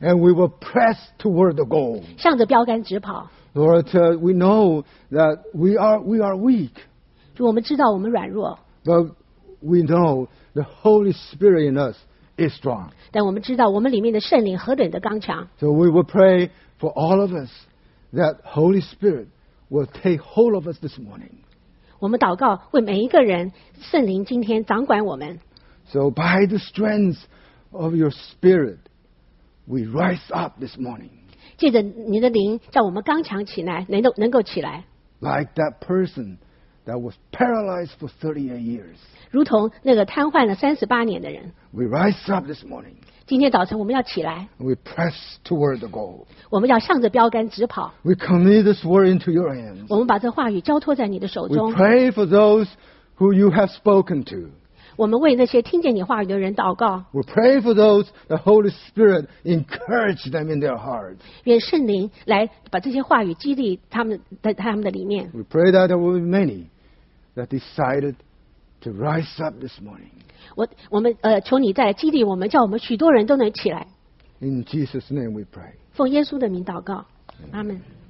Speaker 1: And we will press toward the goal.
Speaker 2: 向着标杆直跑。
Speaker 1: Lord, uh, we know that we are, we are weak.
Speaker 2: 主，我们知道我们软弱，
Speaker 1: But we know the Holy Spirit in us is strong.
Speaker 2: 但我们知道我们里面的圣灵何等的刚强。
Speaker 1: So we will pray for all of us that Holy Spirit will take hold of us this morning.
Speaker 2: 我们祷告，为每一个人，圣灵今天掌管我们。
Speaker 1: So by the strength of your Spirit, we rise up this morning.
Speaker 2: 借着你的灵，叫我们刚强起来，能够能够起来，
Speaker 1: Like that person that was paralyzed for thirty-eight years.
Speaker 2: 如同那个瘫痪了三十八年的人。
Speaker 1: We rise up this morning.
Speaker 2: 今天早晨我们要起来，
Speaker 1: We press toward the goal.
Speaker 2: 我们要向着标杆直跑。
Speaker 1: We commit this word into your hands.
Speaker 2: 我们把这话语交托在你的手
Speaker 1: We
Speaker 2: 中。
Speaker 1: pray for those who you have spoken to.
Speaker 2: 我们为那些听见你话语的人祷告，
Speaker 1: We pray for those the Holy Spirit encourage them in their hearts.
Speaker 2: 愿圣灵来把这些话语激励他们在他们的里面。
Speaker 1: We pray that there will be many that decided to rise up this morning.
Speaker 2: 我我们呃，求你再来激励我们，叫我们许多人都能起来。
Speaker 1: In Jesus' name we pray.
Speaker 2: 奉耶稣的名祷告，阿门。